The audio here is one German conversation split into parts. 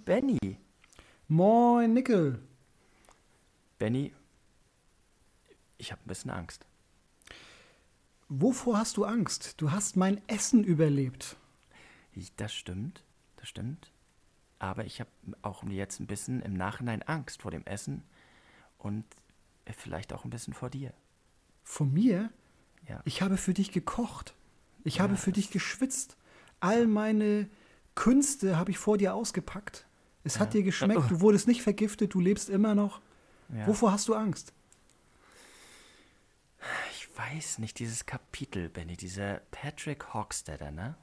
Benny. Moin, Nickel. Benny, ich habe ein bisschen Angst. Wovor hast du Angst? Du hast mein Essen überlebt. Das stimmt. Aber ich habe auch jetzt ein bisschen im Nachhinein Angst vor dem Essen und vielleicht auch ein bisschen vor dir. Von mir? Ja. Ich habe für dich gekocht. Ich Ja, habe für dich geschwitzt. All meine Künste habe ich vor dir ausgepackt. Es hat dir geschmeckt, du wurdest nicht vergiftet, du lebst immer noch. Ja. Wovor hast du Angst? Ich weiß nicht, dieses Kapitel, Benny, dieser Patrick Hockstetter, ne?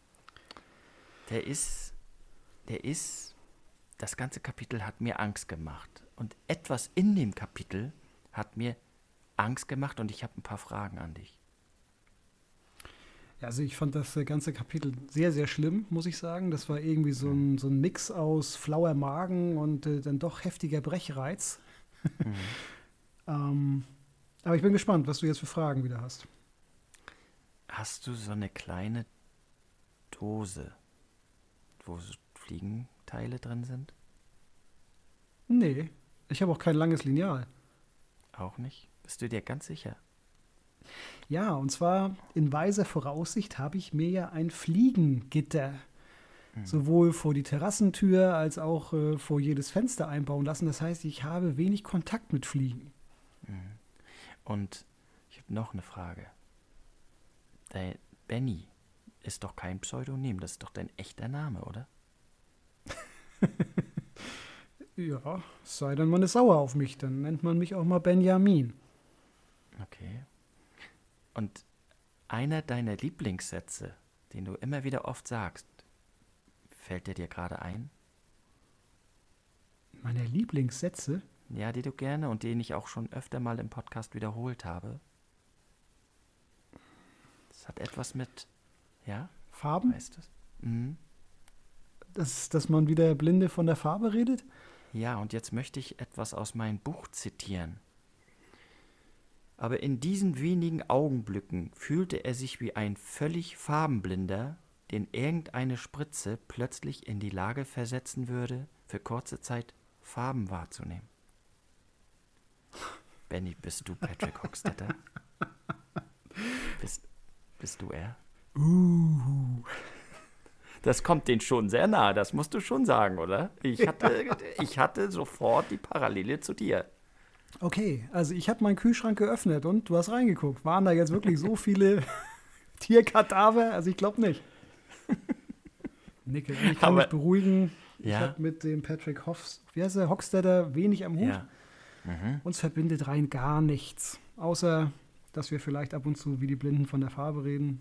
Das ganze Kapitel hat mir Angst gemacht. Und etwas in dem Kapitel hat mir Angst gemacht und ich habe ein paar Fragen an dich. Ja, also ich fand das ganze Kapitel sehr, sehr schlimm, muss ich sagen. Das war irgendwie so ein Mix aus flauer Magen und dann doch heftiger Brechreiz. Aber ich bin gespannt, was du jetzt für Fragen wieder hast. Hast du so eine kleine Dose, wo so Fliegenteile drin sind? Nee, ich habe auch kein langes Lineal. Auch nicht? Bist du dir ganz sicher? Ja, und zwar in weiser Voraussicht habe ich mir ja ein Fliegengitter sowohl vor die Terrassentür als auch vor jedes Fenster einbauen lassen. Das heißt, ich habe wenig Kontakt mit Fliegen. Und ich habe noch eine Frage. Dein Benny ist doch kein Pseudonym, das ist doch dein echter Name, oder? Ja, es sei denn, man ist sauer auf mich, dann nennt man mich auch mal Benjamin. Okay. Und einer deiner Lieblingssätze, den du immer wieder oft sagst, fällt der dir gerade ein? Meine Lieblingssätze? Ja, die du gerne und den ich auch schon öfter mal im Podcast wiederholt habe. Das hat etwas mit, ja? Farben? Weißt du es? Mhm. Dass man wieder Blinde von der Farbe redet? Ja, und jetzt möchte ich etwas aus meinem Buch zitieren. Aber in diesen wenigen Augenblicken fühlte er sich wie ein völlig Farbenblinder, den irgendeine Spritze plötzlich in die Lage versetzen würde, für kurze Zeit Farben wahrzunehmen. Benny, bist du Patrick Hockstetter? Bist du er? Das kommt denen schon sehr nahe, das musst du schon sagen, oder? Ich hatte sofort die Parallele zu dir. Okay, also ich habe meinen Kühlschrank geöffnet und du hast reingeguckt. Waren da jetzt wirklich so viele Tierkadaver? Also ich glaube nicht. Nickel, ich kann mich beruhigen. Ich Ja. habe mit dem Patrick Hockstetter wenig am Hut. Ja. Uns verbindet rein gar nichts. Außer, dass wir vielleicht ab und zu wie die Blinden von der Farbe reden.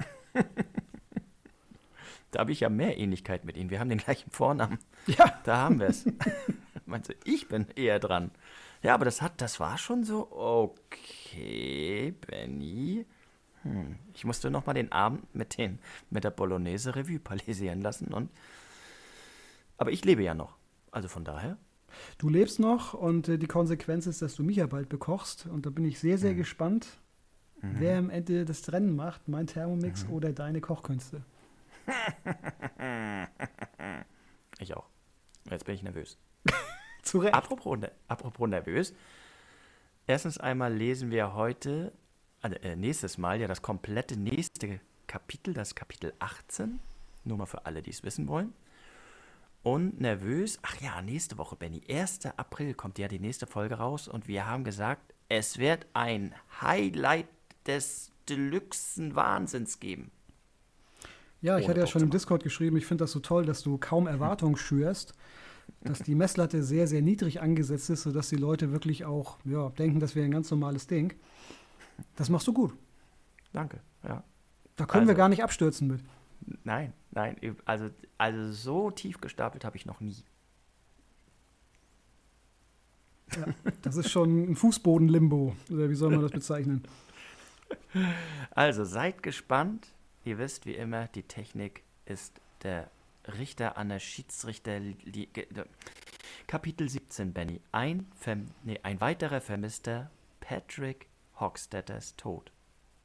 Da habe ich ja mehr Ähnlichkeit mit ihnen. Wir haben den gleichen Vornamen. Ja. Da haben wir es. Meinst du, ich bin eher dran? Ja, aber das war schon so, okay, Benny. Ich musste noch mal den Abend mit der Bolognese Revue palisieren lassen. Aber ich lebe ja noch. Also von daher. Du lebst noch und die Konsequenz ist, dass du mich ja bald bekochst. Und da bin ich sehr, sehr gespannt, wer am Ende das Rennen macht, mein Thermomix oder deine Kochkünste. Ich auch. Jetzt bin ich nervös. Zu Recht. Apropos nervös. Erstens einmal lesen wir heute, nächstes Mal ja das komplette nächste Kapitel, das Kapitel 18. Nur mal für alle, die es wissen wollen. Und nervös, ach ja, nächste Woche, Benny, 1. April kommt ja die nächste Folge raus und wir haben gesagt, es wird ein Highlight des Deluxen Wahnsinns geben. Ja, ich Ohne hatte ja Druck schon zu im machen. Discord geschrieben, ich finde das so toll, dass du kaum Erwartungen schürst, dass die Messlatte sehr, sehr niedrig angesetzt ist, sodass die Leute wirklich auch denken, das wäre ein ganz normales Ding. Das machst du gut. Danke, ja. Da können wir Also- gar nicht abstürzen mit. Nein, also so tief gestapelt habe ich noch nie. Ja, das ist schon ein Fußboden-Limbo, oder wie soll man das bezeichnen? Also seid gespannt. Ihr wisst, wie immer, die Technik ist der Richter an der Schiedsrichter. Kapitel 17, Benny. Ein weiterer vermisster Patrick Hockstetters Tod.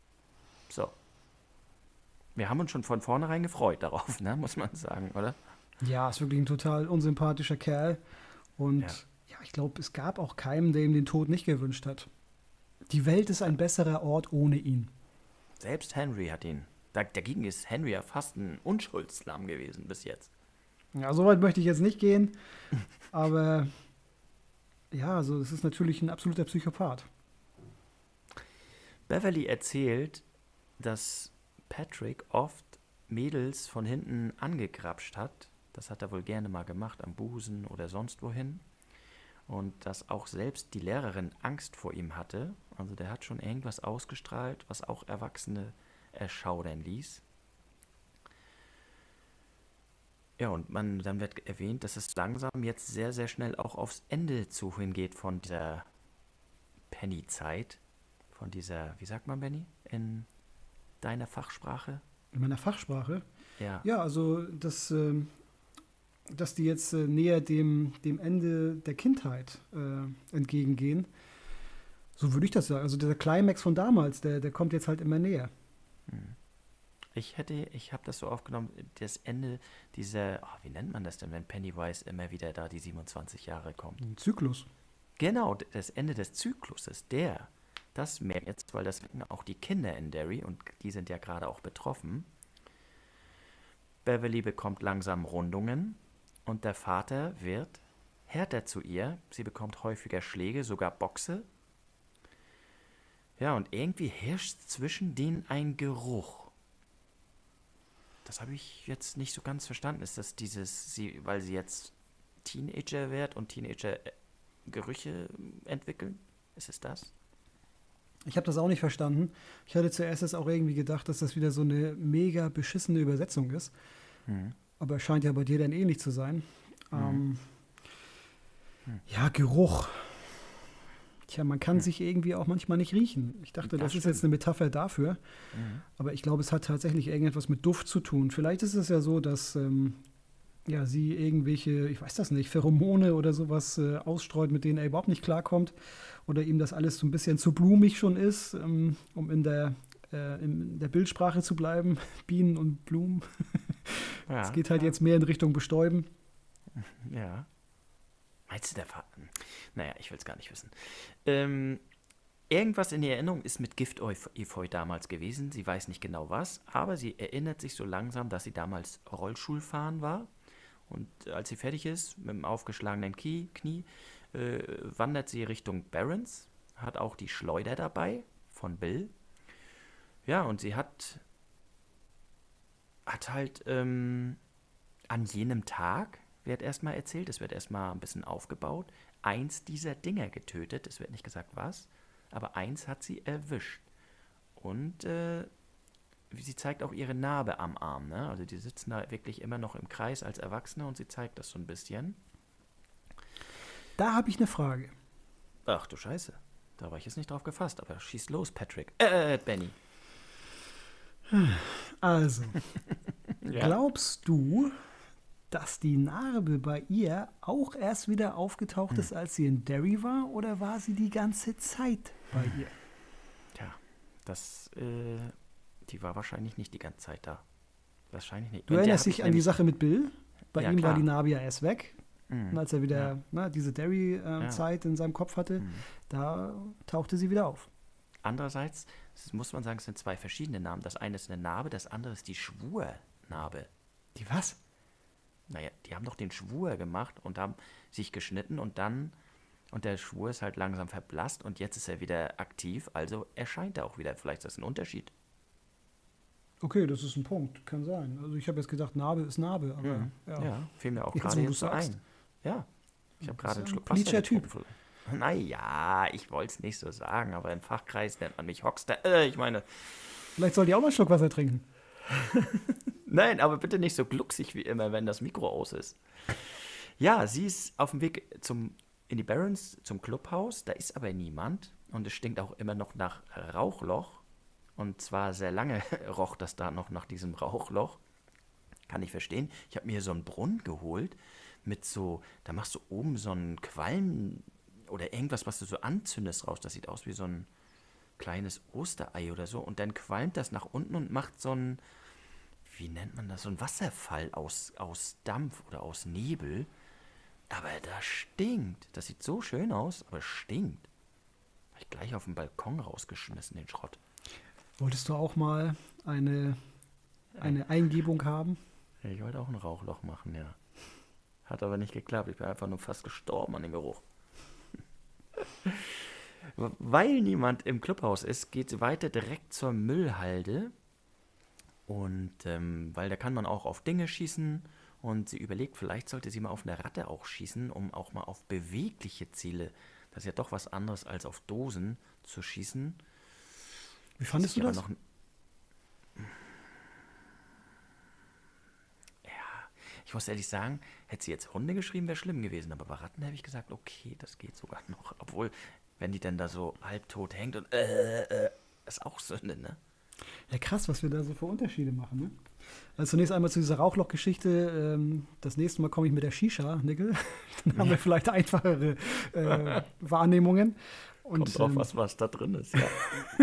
So. Wir haben uns schon von vornherein gefreut darauf, ne? Muss man sagen, oder? Ja, ist wirklich ein total unsympathischer Kerl. Und Ja. ja, ich glaube, es gab auch keinen, der ihm den Tod nicht gewünscht hat. Die Welt ist ein besserer Ort ohne ihn. Selbst Henry hat ihn. Dagegen ist Henry ja fast ein Unschuldslamm gewesen bis jetzt. Ja, so weit möchte ich jetzt nicht gehen, aber ja, also es ist natürlich ein absoluter Psychopath. Beverly erzählt, dass Patrick oft Mädels von hinten angegrapscht hat. Das hat er wohl gerne mal gemacht, am Busen oder sonst wohin. Und dass auch selbst die Lehrerin Angst vor ihm hatte. Also der hat schon irgendwas ausgestrahlt, was auch Erwachsene erschaudern ließ. Ja, und dann wird erwähnt, dass es langsam jetzt sehr, sehr schnell auch aufs Ende zu hingeht von dieser Penny-Zeit. Von dieser, wie sagt man, Benny, in deiner Fachsprache? In meiner Fachsprache. Ja. Ja, also dass die jetzt näher dem Ende der Kindheit entgegengehen. So würde ich das sagen. Also der Climax von damals, der kommt jetzt halt immer näher. Ich habe das so aufgenommen, das Ende dieser, wie nennt man das denn, wenn Pennywise immer wieder da die 27 Jahre kommt? Ein Zyklus. Genau, das Ende des Zykluses, das merken jetzt, weil das merken auch die Kinder in Derry und die sind ja gerade auch betroffen. Beverly bekommt langsam Rundungen und der Vater wird härter zu ihr. Sie bekommt häufiger Schläge, sogar Boxe. Ja, und irgendwie herrscht zwischen denen ein Geruch. Das habe ich jetzt nicht so ganz verstanden. Ist das weil sie jetzt Teenager wird und Teenager-Gerüche entwickeln? Ist es das? Ich habe das auch nicht verstanden. Ich hatte zuerst jetzt auch irgendwie gedacht, dass das wieder so eine mega beschissene Übersetzung ist. Aber scheint ja bei dir dann ähnlich zu sein. Ja, Geruch. Tja, man kann sich irgendwie auch manchmal nicht riechen. Ich dachte, das ist jetzt eine Metapher dafür. Aber ich glaube, es hat tatsächlich irgendetwas mit Duft zu tun. Vielleicht ist es ja so, dass sie irgendwelche, ich weiß das nicht, Pheromone oder sowas ausstreut, mit denen er überhaupt nicht klarkommt. Oder ihm das alles so ein bisschen zu blumig schon ist, um in der Bildsprache zu bleiben. Bienen und Blumen. Ja, Es geht halt jetzt mehr in Richtung Bestäuben. Ja. Meinst du, der Vater? Naja, ich will es gar nicht wissen. Irgendwas in der Erinnerung ist mit Gift-Efeu damals gewesen. Sie weiß nicht genau was, aber sie erinnert sich so langsam, dass sie damals Rollstuhlfahren war. Und als sie fertig ist, mit dem aufgeschlagenen Knie, wandert sie Richtung Barrens, hat auch die Schleuder dabei von Bill. Ja, und sie hat halt an jenem Tag, wird erstmal erzählt, es wird erstmal ein bisschen aufgebaut, eins dieser Dinger getötet, es wird nicht gesagt was, aber eins hat sie erwischt. Und sie zeigt auch ihre Narbe am Arm, ne? Also die sitzen da wirklich immer noch im Kreis als Erwachsene und sie zeigt das so ein bisschen. Da habe ich eine Frage. Ach du Scheiße, da war ich jetzt nicht drauf gefasst, aber schieß los, Patrick. Benny. Also, Ja. glaubst du, dass die Narbe bei ihr auch erst wieder aufgetaucht ist, als sie in Derry war, oder war sie die ganze Zeit bei ihr? Tja, die war wahrscheinlich nicht die ganze Zeit da. Wahrscheinlich nicht. Du erinnerst dich an die Sache mit Bill? Bei Ja, ihm klar. war die Narbe ja erst weg. Mhm. Und als er wieder diese Derry-Zeit in seinem Kopf hatte, da tauchte sie wieder auf. Andererseits muss man sagen, es sind zwei verschiedene Namen. Das eine ist eine Narbe, das andere ist die Schwurnarbe. Die was? Naja, die haben doch den Schwur gemacht und haben sich geschnitten und der Schwur ist halt langsam verblasst und jetzt ist er wieder aktiv, also erscheint er auch wieder. Vielleicht ist das ein Unterschied. Okay, das ist ein Punkt. Kann sein. Also ich habe jetzt gedacht, Narbe ist Narbe, aber Ja, fiel mir auch Jetzt, gerade wo jetzt du's so sagst. ein. Ja, ich habe gerade ist einen ein Schluck politischer Wasser getrunken. Naja, ich wollte es nicht so sagen, aber im Fachkreis nennt man mich Hockster. Ich meine, Vielleicht sollte ich auch mal einen Schluck Wasser trinken. nein, aber bitte nicht so glucksig wie immer, wenn das Mikro aus ist. Ja, sie ist auf dem Weg in die Barrens, zum Clubhaus. Da ist aber niemand. Und es stinkt auch immer noch nach Rauchloch. Und zwar sehr lange roch das da noch nach diesem Rauchloch. Kann ich verstehen. Ich habe mir so einen Brunnen geholt mit so, da machst du oben so einen Qualm oder irgendwas, was du so anzündest raus. Das sieht aus wie so ein kleines Osterei oder so. Und dann qualmt das nach unten und macht so ein, wie nennt man das, so ein Wasserfall aus Dampf oder aus Nebel. Aber da stinkt. Das sieht so schön aus, aber stinkt. Habe ich gleich auf den Balkon rausgeschmissen, den Schrott. Wolltest du auch mal eine Eingebung haben? Ja, ich wollte auch ein Rauchloch machen, ja. Hat aber nicht geklappt. Ich bin einfach nur fast gestorben an dem Geruch. Weil niemand im Clubhaus ist, geht sie weiter direkt zur Müllhalde. Und weil da kann man auch auf Dinge schießen. Und sie überlegt, vielleicht sollte sie mal auf eine Ratte auch schießen, um auch mal auf bewegliche Ziele, das ist ja doch was anderes als auf Dosen zu schießen. Wie fandest du das? Ich muss ehrlich sagen, hätte sie jetzt Hunde geschrieben, wäre schlimm gewesen. Aber bei Ratten hätte ich gesagt, okay, das geht sogar noch. Obwohl, wenn die dann da so halbtot hängt und ist auch Sünde, ne? Ja, krass, was wir da so für Unterschiede machen, ne? Also zunächst einmal zu dieser Rauchlochgeschichte. Das nächste Mal komme ich mit der Shisha, Nickel. Dann haben wir vielleicht einfachere Wahrnehmungen. Und, kommt drauf, was da drin ist, ja.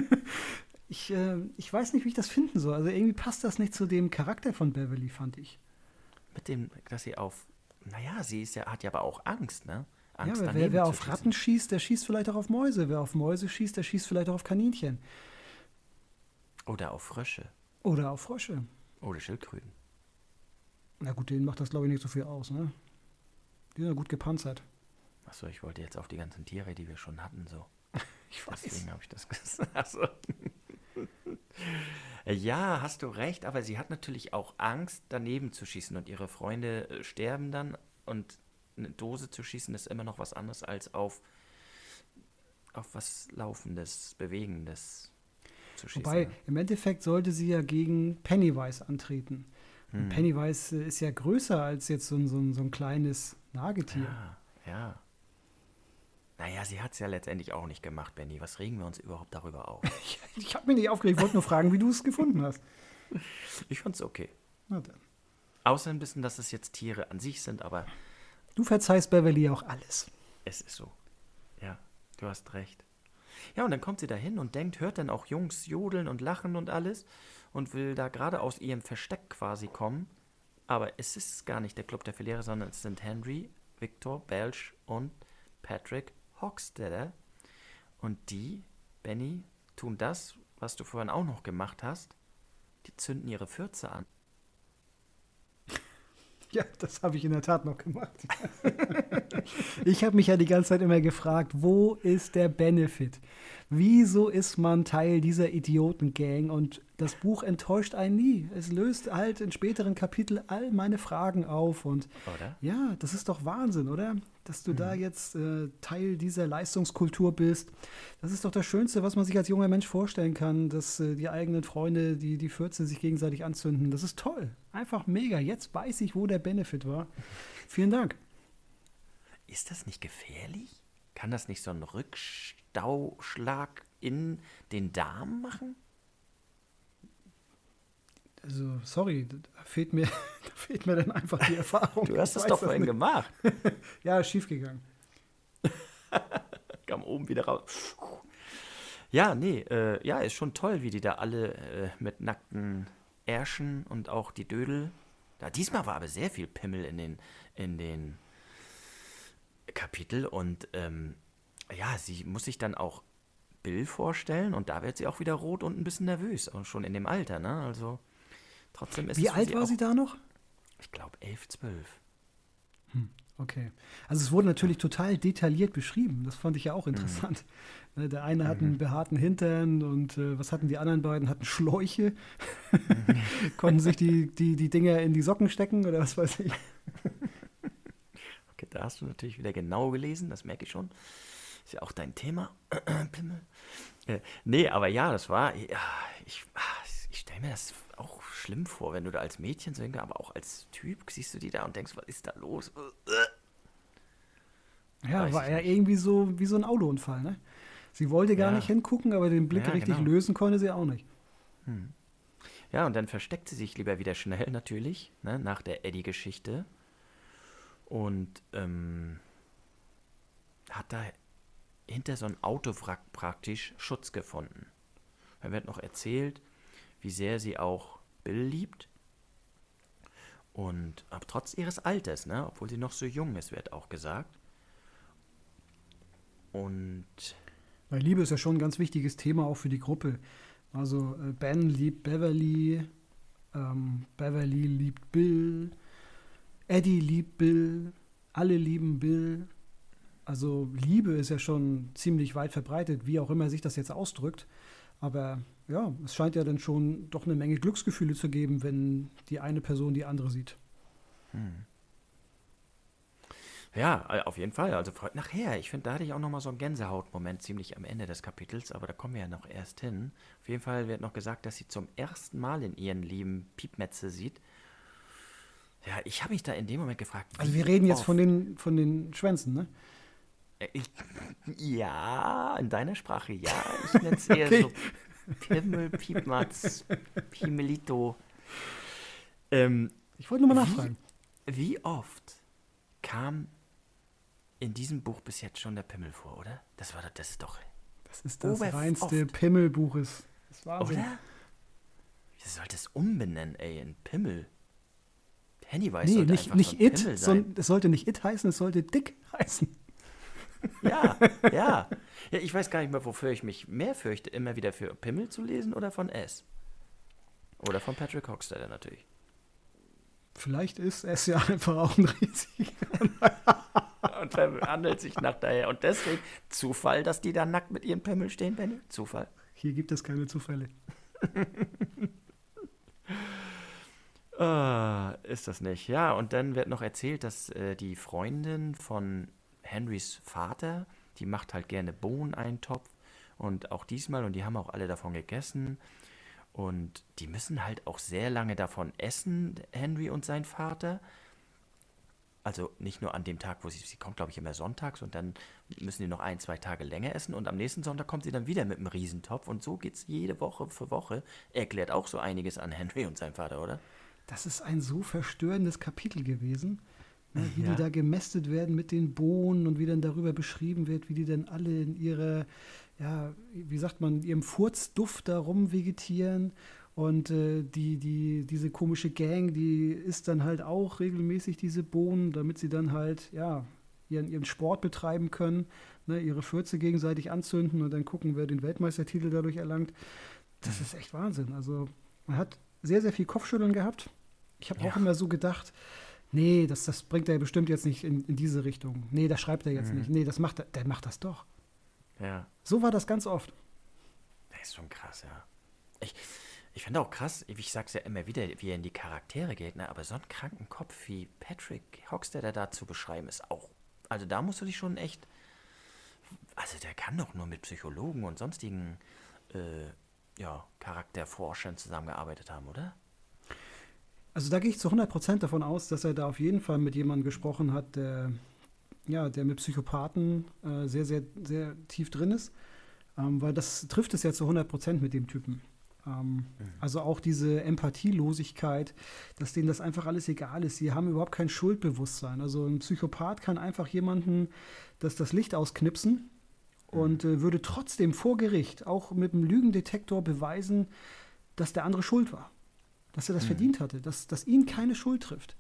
Ich weiß nicht, wie ich das finden soll. Also irgendwie passt das nicht zu dem Charakter von Beverly, fand ich. Mit dem, dass sie hat ja aber auch Angst, ne? Angst, ja, wer auf Ratten schießt, der schießt vielleicht auch auf Mäuse. Wer auf Mäuse schießt, der schießt vielleicht auch auf Kaninchen. Oder auf Frösche. Oder auf Frösche. Oder Schildkröten. Na gut, denen macht das, glaube ich, nicht so viel aus, ne? Die sind ja gut gepanzert. Achso, ich wollte jetzt auf die ganzen Tiere, die wir schon hatten, so. Ich weiß. Deswegen habe ich das gesagt. Achso. Ja, hast du recht, aber sie hat natürlich auch Angst, daneben zu schießen und ihre Freunde sterben dann und eine Dose zu schießen ist immer noch was anderes als auf was Laufendes, Bewegendes zu schießen. Wobei, im Endeffekt sollte sie ja gegen Pennywise antreten. Und Pennywise ist ja größer als jetzt so ein kleines Nagetier. Ja. Naja, sie hat es ja letztendlich auch nicht gemacht, Benny. Was regen wir uns überhaupt darüber auf? Ich habe mich nicht aufgeregt, ich wollte nur fragen, wie du es gefunden hast. Ich fand's okay. Na dann. Außer ein bisschen, dass es jetzt Tiere an sich sind, aber Du verzeihst Beverly auch alles. es ist so. Ja, du hast recht. Ja, und dann kommt sie da hin und hört dann auch Jungs jodeln und lachen und alles und will da gerade aus ihrem Versteck quasi kommen. Aber es ist gar nicht der Club der Verlierer, sondern es sind Henry, Victor, Belch und Patrick Hockstetter. Und die, Benny, tun das, was du vorhin auch noch gemacht hast. Die zünden ihre Fürze an. Ja, das habe ich in der Tat noch gemacht. Ich habe mich ja die ganze Zeit immer gefragt, wo ist der Benefit? Wieso ist man Teil dieser Idiotengang? Und das Buch enttäuscht einen nie. Es löst halt in späteren Kapiteln all meine Fragen auf. Und Oder? ja, das ist doch Wahnsinn, oder? Dass du da jetzt Teil dieser Leistungskultur bist. Das ist doch das Schönste, was man sich als junger Mensch vorstellen kann, dass die eigenen Freunde, die Fürze sich gegenseitig anzünden. Das ist toll. Einfach mega. Jetzt weiß ich, wo der Benefit war. Vielen Dank. Ist das nicht gefährlich? Kann das nicht so einen Rückstauschlag in den Darm machen? Also, sorry, da fehlt mir dann einfach die Erfahrung. Du hast Ich das weiß doch vorhin nicht. gemacht. Ja, ist schiefgegangen. Kam oben wieder raus. Ja, nee, ist schon toll, wie die da alle mit nackten Ärschen und auch die Dödel. Da, diesmal war aber sehr viel Pimmel in den Kapitel und sie muss sich dann auch Bill vorstellen und da wird sie auch wieder rot und ein bisschen nervös, und schon in dem Alter, ne? Also trotzdem ist Wie es für alt war auch, sie da noch? Ich glaube 11, 12. Okay. Also es wurde natürlich total detailliert beschrieben. Das fand ich ja auch interessant. Ne, der eine hat einen behaarten Hintern und was hatten die anderen beiden? Hatten Schläuche. Konnten sich die Dinger in die Socken stecken oder was weiß ich. Okay, da hast du natürlich wieder genau gelesen, das merke ich schon. Ist ja auch dein Thema. Pimmel. Nee, aber ja, das war, ja, ich stelle mir das auch schlimm vor, wenn du da als Mädchen so aber auch als Typ siehst du die da und denkst, was ist da los? Ja, Weiß war ich ja nicht. irgendwie so wie so ein Autounfall, ne? Sie wollte gar Ja. nicht hingucken, aber den Blick Ja, richtig genau. lösen konnte sie auch nicht. Ja, und dann versteckt sie sich lieber wieder schnell natürlich, ne, nach der Eddie-Geschichte. Und hat da hinter so ein Autowrack praktisch Schutz gefunden. Da wird noch erzählt, wie sehr sie auch Bill liebt Und aber trotz ihres Alters, ne? Obwohl sie noch so jung ist, wird auch gesagt. Und Weil Liebe ist ja schon ein ganz wichtiges Thema auch für die Gruppe. Also Ben liebt Beverly, Beverly liebt Bill, Eddie liebt Bill, alle lieben Bill. Also Liebe ist ja schon ziemlich weit verbreitet, wie auch immer sich das jetzt ausdrückt. Aber ja, es scheint ja dann schon doch eine Menge Glücksgefühle zu geben, wenn die eine Person die andere sieht. ja, auf jeden Fall. Also nachher, ich finde, da hatte ich auch nochmal so einen Gänsehautmoment ziemlich am Ende des Kapitels, aber da kommen wir ja noch erst hin. Auf jeden Fall wird noch gesagt, dass sie zum ersten Mal in ihren Leben Piepmetze sieht. Ja, ich habe mich da in dem Moment gefragt, Also wir wie reden jetzt oft. von den Schwänzen, ne? Ich, ja, in deiner Sprache, ja. Ich nenne es eher Okay. so Pimmel, Piepmatz, Piemelito. Ähm, Ich wollte nur mal wie, nachfragen. wie oft kam in diesem Buch bis jetzt schon der Pimmel vor, oder? Das ist doch Das ist das reinste oft, Pimmelbuches. Das ist Wahnsinn. oder? Ihr sollt es umbenennen, ey, in Pimmel. Pennywise Nee, sollte nicht, einfach so nicht ein It, Pimmel sein. sondern es sollte nicht It heißen, es sollte Dick heißen. Ja, ja. Ja, ich weiß gar nicht mehr, wofür ich mich mehr fürchte, immer wieder für Pimmel zu lesen oder von S. Oder von Patrick Hockstader natürlich. Vielleicht ist es ja einfach auch ein riesig. Und handelt sich nach daher. Und deswegen Zufall, dass die da nackt mit ihren Pimmel stehen, Benny? Zufall. Hier gibt es keine Zufälle. Ist das nicht. Ja, und dann wird noch erzählt, dass die Freundin von Henrys Vater, die macht halt gerne Bohneneintopf. Und auch diesmal, und die haben auch alle davon gegessen. Und die müssen halt auch sehr lange davon essen, Henry und sein Vater. Also nicht nur an dem Tag, wo sie kommt, glaube ich, immer sonntags und dann müssen die noch ein, zwei Tage länger essen und am nächsten Sonntag kommt sie dann wieder mit einem Riesentopf und so geht es jede Woche für Woche. Erklärt auch so einiges an Henry und seinem Vater, oder? Das ist ein so verstörendes Kapitel gewesen, ne, wie die Ja. da gemästet werden mit den Bohnen und wie dann darüber beschrieben wird, wie die dann alle in ihrer, ja, wie sagt man, ihrem Furzduft da rumvegetieren. Und diese komische Gang, die isst dann halt auch regelmäßig diese Bohnen, damit sie dann halt, ja, ihren Sport betreiben können, ne, ihre Fürze gegenseitig anzünden und dann gucken, wer den Weltmeistertitel dadurch erlangt. Das ist echt Wahnsinn. Also man hat sehr, sehr viel Kopfschütteln gehabt. Ich habe auch Ja. immer so gedacht, nee, das bringt er bestimmt jetzt nicht in diese Richtung. Nee, das schreibt er jetzt nicht. Nee, der macht das doch. Ja. So war das ganz oft. Das ist schon krass, ja. Ich, ich finde auch krass, ich sag's ja immer wieder, wie er in die Charaktere geht, ne? Aber so einen kranken Kopf wie Patrick Hockstader da zu beschreiben, ist auch. Also da musst du dich schon echt. Also der kann doch nur mit Psychologen und sonstigen äh, ja, Charakterforschern zusammengearbeitet haben, oder? Also da gehe ich zu 100% davon aus, dass er da auf jeden Fall mit jemandem gesprochen hat, der mit Psychopathen sehr, sehr, sehr tief drin ist. Weil das trifft es ja zu 100% mit dem Typen. Also auch diese Empathielosigkeit, dass denen das einfach alles egal ist. Sie haben überhaupt kein Schuldbewusstsein. Also ein Psychopath kann einfach jemanden das Licht ausknipsen und würde trotzdem vor Gericht auch mit einem Lügendetektor beweisen, dass der andere schuld war. Dass er das verdient hatte, dass ihn keine Schuld trifft.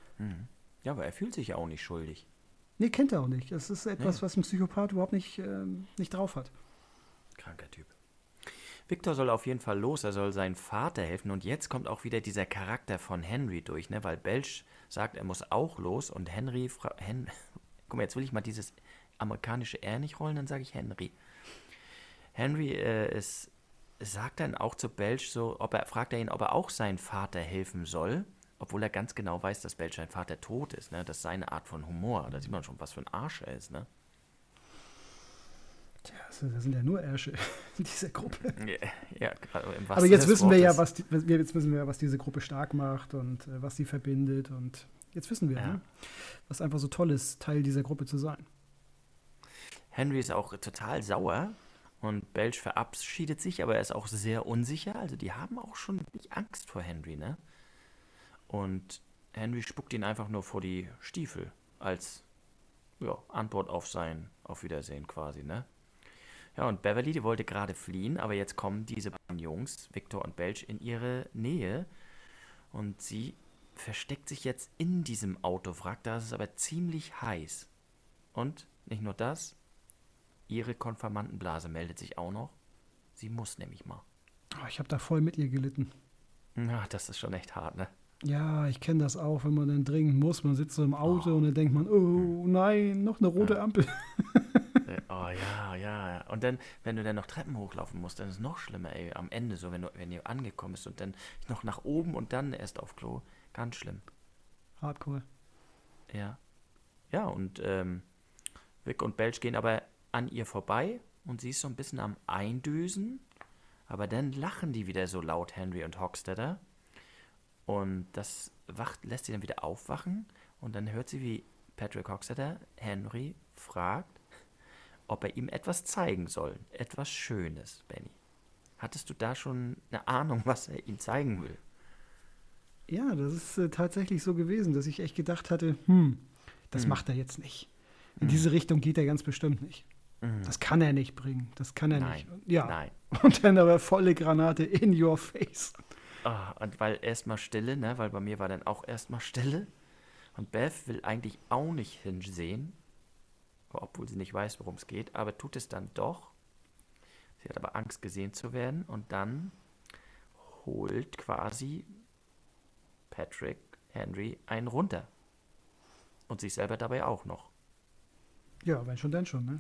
Ja, aber er fühlt sich ja auch nicht schuldig. Nee, kennt er auch nicht. Das ist etwas, Nee, was ein Psychopath überhaupt nicht drauf hat. kranker Typ. Victor soll auf jeden Fall los, er soll seinem Vater helfen und jetzt kommt auch wieder dieser Charakter von Henry durch, ne? Weil Belch sagt, er muss auch los und guck mal, jetzt will ich mal dieses amerikanische R nicht rollen, dann sage ich Henry. Henry sagt dann auch zu Belch so, fragt er ihn, ob er auch seinem Vater helfen soll, obwohl er ganz genau weiß, dass Belch sein Vater tot ist, ne? Das ist seine Art von Humor, da sieht man schon, was für ein Arsch er ist, ne? Tja, das sind ja nur Ärsche in dieser Gruppe. Ja, gerade im Aber wahrsten jetzt des wissen wir ja, Wortes. jetzt wissen wir, was diese Gruppe stark macht und was sie verbindet. Und jetzt wissen wir, Ja. ne, was einfach so toll ist, Teil dieser Gruppe zu sein. Henry ist auch total sauer und Belch verabschiedet sich, aber er ist auch sehr unsicher. Also die haben auch schon wirklich Angst vor Henry, ne? Und Henry spuckt ihn einfach nur vor die Stiefel als ja, Antwort auf sein Auf Wiedersehen quasi, ne? Ja, und Beverly, die wollte gerade fliehen, aber jetzt kommen diese beiden Jungs, Victor und Belch, in ihre Nähe und sie versteckt sich jetzt in diesem Autowrack, da ist es aber ziemlich heiß. Und nicht nur das, ihre Konfirmandenblase meldet sich auch noch. Sie muss nämlich mal. Oh, ich habe da voll mit ihr gelitten. Na, das ist schon echt hart, ne? Ja, ich kenne das auch, wenn man dann dringend muss. Man sitzt so im Auto und dann denkt man, oh nein, noch eine rote Ampel. Oh ja, ja. Und dann, wenn du dann noch Treppen hochlaufen musst, dann ist es noch schlimmer, ey. Am Ende, so, wenn ihr angekommen bist und dann noch nach oben und dann erst auf Klo. Ganz schlimm. Hardcore. Ja. Ja, und Vic und Belch gehen aber an ihr vorbei und sie ist so ein bisschen am Eindösen. Aber dann lachen die wieder so laut, Henry und Hockstetter. Und das lässt sie dann wieder aufwachen. Und dann hört sie, wie Patrick Hockstetter Henry fragt, ob er ihm etwas zeigen soll. Etwas Schönes, Benny. Hattest du da schon eine Ahnung, was er ihm zeigen will? Ja, das ist tatsächlich so gewesen, dass ich echt gedacht hatte, das macht er jetzt nicht. In diese Richtung geht er ganz bestimmt nicht. Das kann er nicht bringen. Das kann er nicht. Ja. Nein. Und dann aber volle Granate in your face. Und weil erstmal Stille, ne? Weil bei mir war dann auch erstmal Stille. Und Beth will eigentlich auch nicht hinsehen, obwohl sie nicht weiß, worum es geht, aber tut es dann doch. Sie hat aber Angst, gesehen zu werden. Und dann holt quasi Patrick Henry einen runter. Und sich selber dabei auch noch. Ja, wenn schon, dann schon, ne?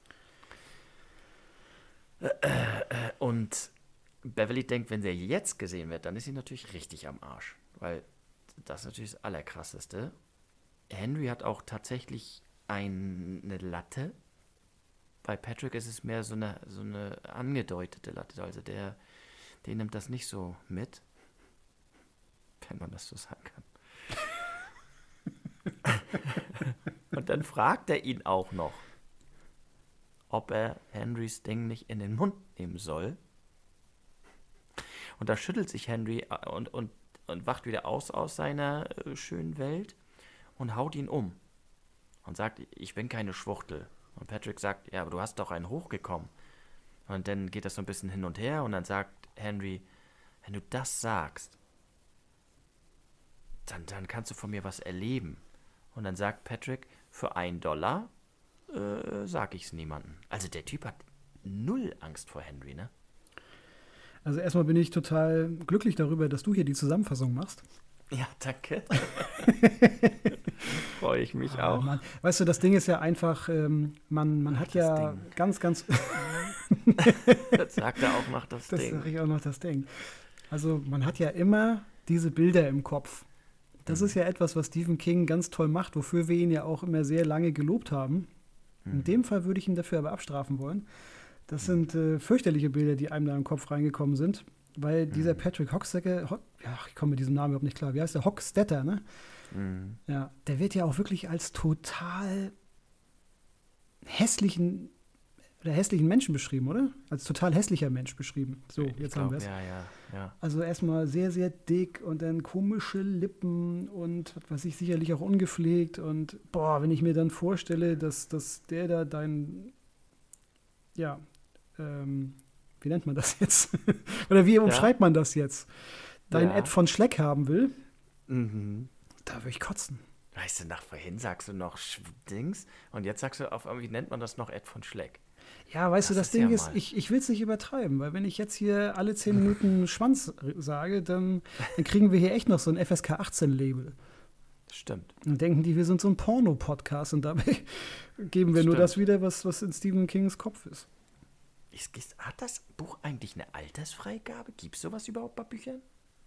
Und Beverly denkt, wenn sie jetzt gesehen wird, dann ist sie natürlich richtig am Arsch. Weil das ist natürlich das Allerkrasseste. Henry hat auch tatsächlich eine Latte. Bei Patrick ist es mehr so eine angedeutete Latte. Also der nimmt das nicht so mit. Wenn man das so sagen kann. Und dann fragt er ihn auch noch, ob er Henrys Ding nicht in den Mund nehmen soll. Und da schüttelt sich Henry und wacht wieder aus seiner schönen Welt und haut ihn um. Und sagt, ich bin keine Schwuchtel. Und Patrick sagt, ja, aber du hast doch einen hochgekommen. Und dann geht das so ein bisschen hin und her und dann sagt Henry, wenn du das sagst, dann kannst du von mir was erleben. Und dann sagt Patrick, für $1 sag ich's niemandem. Also der Typ hat null Angst vor Henry, ne? Also erstmal bin ich total glücklich darüber, dass du hier die Zusammenfassung machst. Ja, danke. Freue ich mich auch. Mann. Weißt du, das Ding ist ja einfach, man hat ja Ding. ganz Das sagt er auch noch, das das Ding. sage ich auch noch, das Ding. Also man hat ja immer diese Bilder im Kopf. Das ist ja etwas, was Stephen King ganz toll macht, wofür wir ihn ja auch immer sehr lange gelobt haben. In dem Fall würde ich ihn dafür aber abstrafen wollen. Das sind fürchterliche Bilder, die einem da im Kopf reingekommen sind, weil dieser Patrick Hockstetter, ich komme mit diesem Namen überhaupt nicht klar, wie heißt der? Hockstetter, ne? Ja, der wird ja auch wirklich als total hässlichen Menschen beschrieben, oder? Als total hässlicher Mensch beschrieben. So, jetzt haben wir es. Ja. Also erstmal sehr, sehr dick und dann komische Lippen und was weiß ich, sicherlich auch ungepflegt. Und boah, wenn ich mir dann vorstelle, dass der da dein, ja, wie nennt man das jetzt? Oder wie umschreibt man das jetzt? Dein Ed von Schleck haben will, da würde ich kotzen. Weißt du, nach vorhin sagst du noch Dings und jetzt sagst du wie nennt man das noch, Ed von Schleck? Ja, weißt du, das ist Ding ja ist, mal. ich will es nicht übertreiben, weil wenn ich jetzt hier alle 10 Minuten Schwanz sage, dann kriegen wir hier echt noch so ein FSK 18-Label. Stimmt. Dann denken die, wir sind so ein Porno-Podcast und dabei geben wir nur das wieder, was in Stephen Kings Kopf ist. Hat das Buch eigentlich eine Altersfreigabe? Gibt es sowas überhaupt bei Büchern?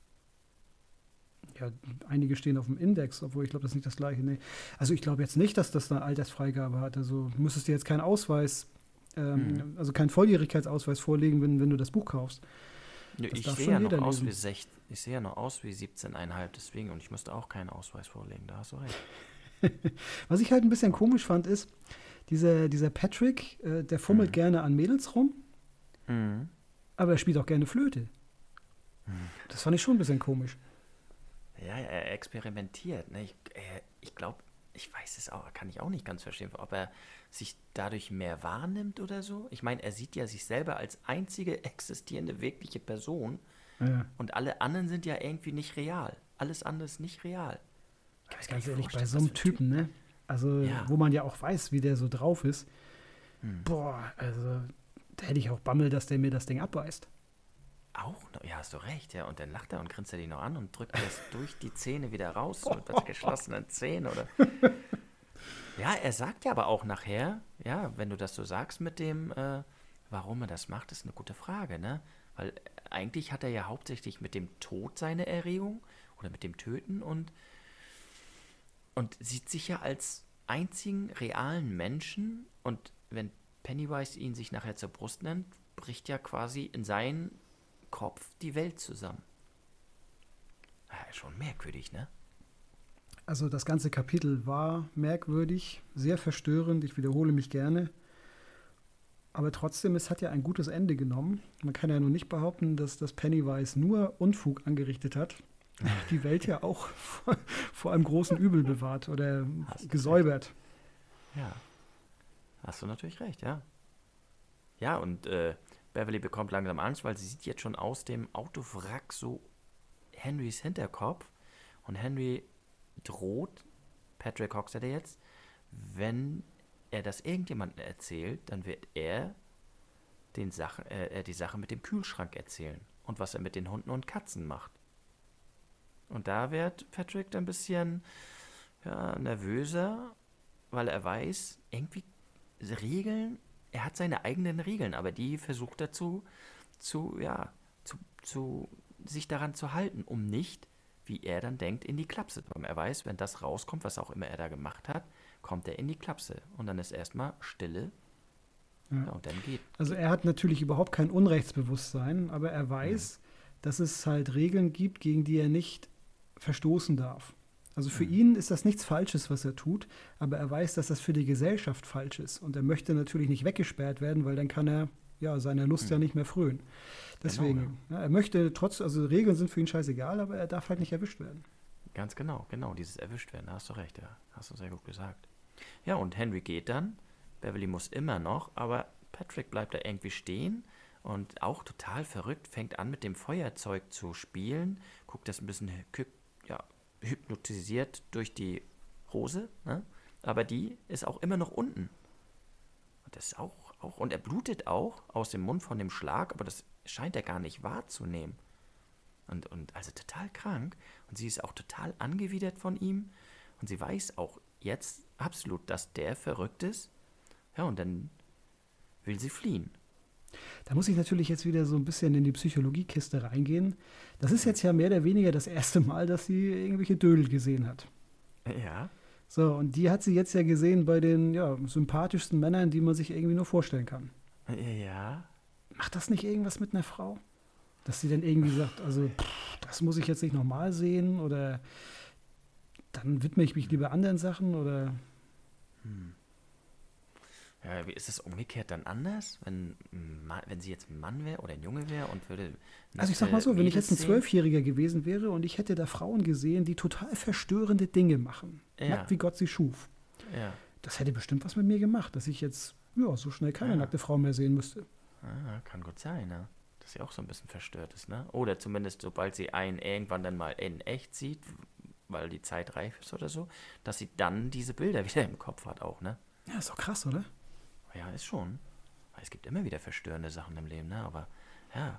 Ja, einige stehen auf dem Index, obwohl ich glaube, das ist nicht das Gleiche. Nee. Also ich glaube jetzt nicht, dass das eine Altersfreigabe hat. Also du müsstest dir jetzt keinen Ausweis, also keinen Volljährigkeitsausweis vorlegen, wenn du das Buch kaufst. Nö, Das ich darf sehe schon ja noch jeder aus lesen. wie 17,5, deswegen, und ich musste auch keinen Ausweis vorlegen, da hast du recht. Was ich halt ein bisschen komisch fand, ist, dieser Patrick, der fummelt gerne an Mädels rum, aber er spielt auch gerne Flöte. Das fand ich schon ein bisschen komisch. Ja, er experimentiert. Ne? Ich glaube, ich weiß es auch, kann ich auch nicht ganz verstehen, ob er sich dadurch mehr wahrnimmt oder so. Ich meine, er sieht ja sich selber als einzige existierende wirkliche Person Ja. und alle anderen sind ja irgendwie nicht real. alles andere ist nicht real. Ganz ehrlich, bei so einem Typen, ne? Also, wo man ja auch weiß, wie der so drauf ist. Boah, also, da hätte ich auch Bammel, dass der mir das Ding abbeißt. Auch noch? Ja, hast du recht, ja. Und dann lacht er und grinst er dich noch an und drückt das durch die Zähne wieder raus mit geschlossenen Zähnen, oder? Ja, er sagt ja aber auch nachher, ja, wenn du das so sagst mit dem, warum er das macht, ist eine gute Frage, ne? Weil eigentlich hat er ja hauptsächlich mit dem Tod seine Erregung oder mit dem Töten und sieht sich ja als einzigen realen Menschen, und wenn Pennywise ihn sich nachher zur Brust nimmt, bricht ja quasi in seinen Kopf die Welt zusammen. Ja, schon merkwürdig, ne? Also das ganze Kapitel war merkwürdig, sehr verstörend, ich wiederhole mich gerne. Aber trotzdem, es hat ja ein gutes Ende genommen. Man kann ja nur nicht behaupten, dass das Pennywise nur Unfug angerichtet hat. Die Welt ja auch vor einem großen Übel bewahrt oder gesäubert. Ja, hast du natürlich recht, ja. Ja, und Beverly bekommt langsam Angst, weil sie sieht jetzt schon aus dem Autowrack so Henrys Hinterkopf. Und Henry droht Patrick Hockstetter jetzt, wenn er das irgendjemandem erzählt, dann wird er die Sache mit dem Kühlschrank erzählen und was er mit den Hunden und Katzen macht. Und da wird Patrick dann ein bisschen nervöser, weil er weiß, irgendwie Regeln, er hat seine eigenen Regeln, aber die versucht er sich daran zu halten, um nicht, wie er dann denkt, in die Klapse zu kommen. Er weiß, wenn das rauskommt, was auch immer er da gemacht hat, kommt er in die Klapse. Und dann ist erstmal Stille. Ja, und dann geht. Also er hat natürlich überhaupt kein Unrechtsbewusstsein, aber er weiß, dass es halt Regeln gibt, gegen die er nicht verstoßen darf. Also für ihn ist das nichts Falsches, was er tut, aber er weiß, dass das für die Gesellschaft falsch ist. Und er möchte natürlich nicht weggesperrt werden, weil dann kann er seiner Lust ja nicht mehr frönen. Deswegen, genau, er möchte also Regeln sind für ihn scheißegal, aber er darf halt nicht erwischt werden. Ganz genau, dieses erwischt werden, da hast du recht, ja. Hast du sehr gut gesagt. Ja, und Henry geht dann, Beverly muss immer noch, aber Patrick bleibt da irgendwie stehen und auch total verrückt, fängt an mit dem Feuerzeug zu spielen, guckt das ein bisschen hypnotisiert durch die Hose, ne? Aber die ist auch immer noch unten. Und das ist auch, und er blutet auch aus dem Mund von dem Schlag, aber das scheint er gar nicht wahrzunehmen. Und also total krank. Und sie ist auch total angewidert von ihm. Und sie weiß auch jetzt absolut, dass der verrückt ist. Ja, und dann will sie fliehen. Da muss ich natürlich jetzt wieder so ein bisschen in die Psychologiekiste reingehen. Das ist jetzt ja mehr oder weniger das erste Mal, dass sie irgendwelche Dödel gesehen hat. Ja. So, und die hat sie jetzt ja gesehen bei den sympathischsten Männern, die man sich irgendwie nur vorstellen kann. Ja. Macht das nicht irgendwas mit einer Frau? Dass sie dann irgendwie sagt, also das muss ich jetzt nicht nochmal sehen oder dann widme ich mich lieber anderen Sachen oder... Ja, wie ist es umgekehrt dann anders, wenn sie jetzt ein Mann wäre oder ein Junge wäre und würde... Also ich sag mal so, wenn ich jetzt ein 12-Jähriger gewesen wäre und ich hätte da Frauen gesehen, die total verstörende Dinge machen, nackt wie Gott sie schuf, das hätte bestimmt was mit mir gemacht, dass ich jetzt so schnell keine nackte Frau mehr sehen müsste. Kann gut sein, ne? Dass sie auch so ein bisschen verstört ist, ne? Oder zumindest, sobald sie einen irgendwann dann mal in echt sieht, weil die Zeit reif ist oder so, dass sie dann diese Bilder wieder im Kopf hat auch, ne? Ja, ist doch krass, oder? Ja, ist schon. Es gibt immer wieder verstörende Sachen im Leben, ne? Aber, ja.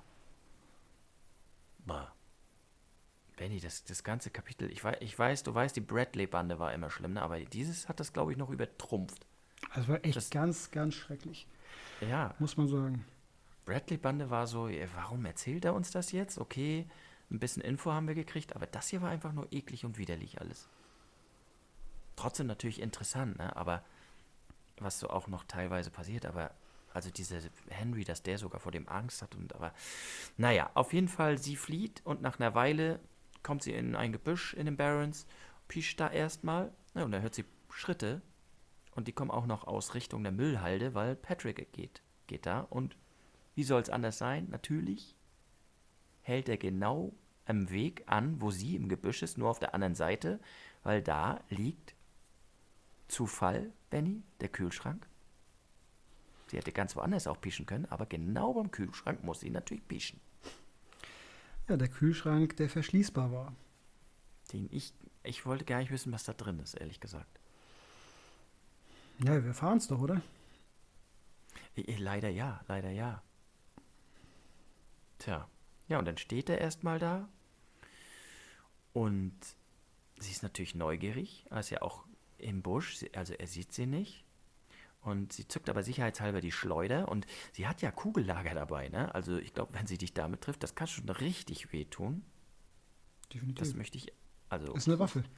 Benny, das ganze Kapitel, ich weiß, du weißt, die Bradley-Bande war immer schlimm, ne? Aber dieses hat das, glaube ich, noch übertrumpft. Das war echt ganz, ganz schrecklich. Ja. Muss man sagen. Bradley-Bande war so, warum erzählt er uns das jetzt? Okay, ein bisschen Info haben wir gekriegt, aber das hier war einfach nur eklig und widerlich alles. Trotzdem natürlich interessant, ne? Aber was so auch noch teilweise passiert, aber also dieser Henry, dass der sogar vor dem Angst hat aber naja, auf jeden Fall, sie flieht und nach einer Weile kommt sie in ein Gebüsch in den Barrens, piescht da erstmal, und dann hört sie Schritte und die kommen auch noch aus Richtung der Müllhalde, weil Patrick geht da und wie soll es anders sein? Natürlich hält er genau am Weg an, wo sie im Gebüsch ist, nur auf der anderen Seite, weil da liegt Zufall, Benny, der Kühlschrank. Sie hätte ganz woanders auch pischen können, aber genau beim Kühlschrank muss sie natürlich pischen. Ja, der Kühlschrank, der verschließbar war. den ich wollte gar nicht wissen, was da drin ist, ehrlich gesagt. Ja, wir fahren es doch, oder? Leider ja, leider ja. Tja, ja, und dann steht er erstmal da und sie ist natürlich neugierig, er ist ja auch im Busch, also er sieht sie nicht. Und sie zückt aber sicherheitshalber die Schleuder und sie hat ja Kugellager dabei, ne? Also ich glaube, wenn sie dich damit trifft, das kann schon richtig wehtun. Definitiv. Das möchte ich, also... Ist eine Waffe.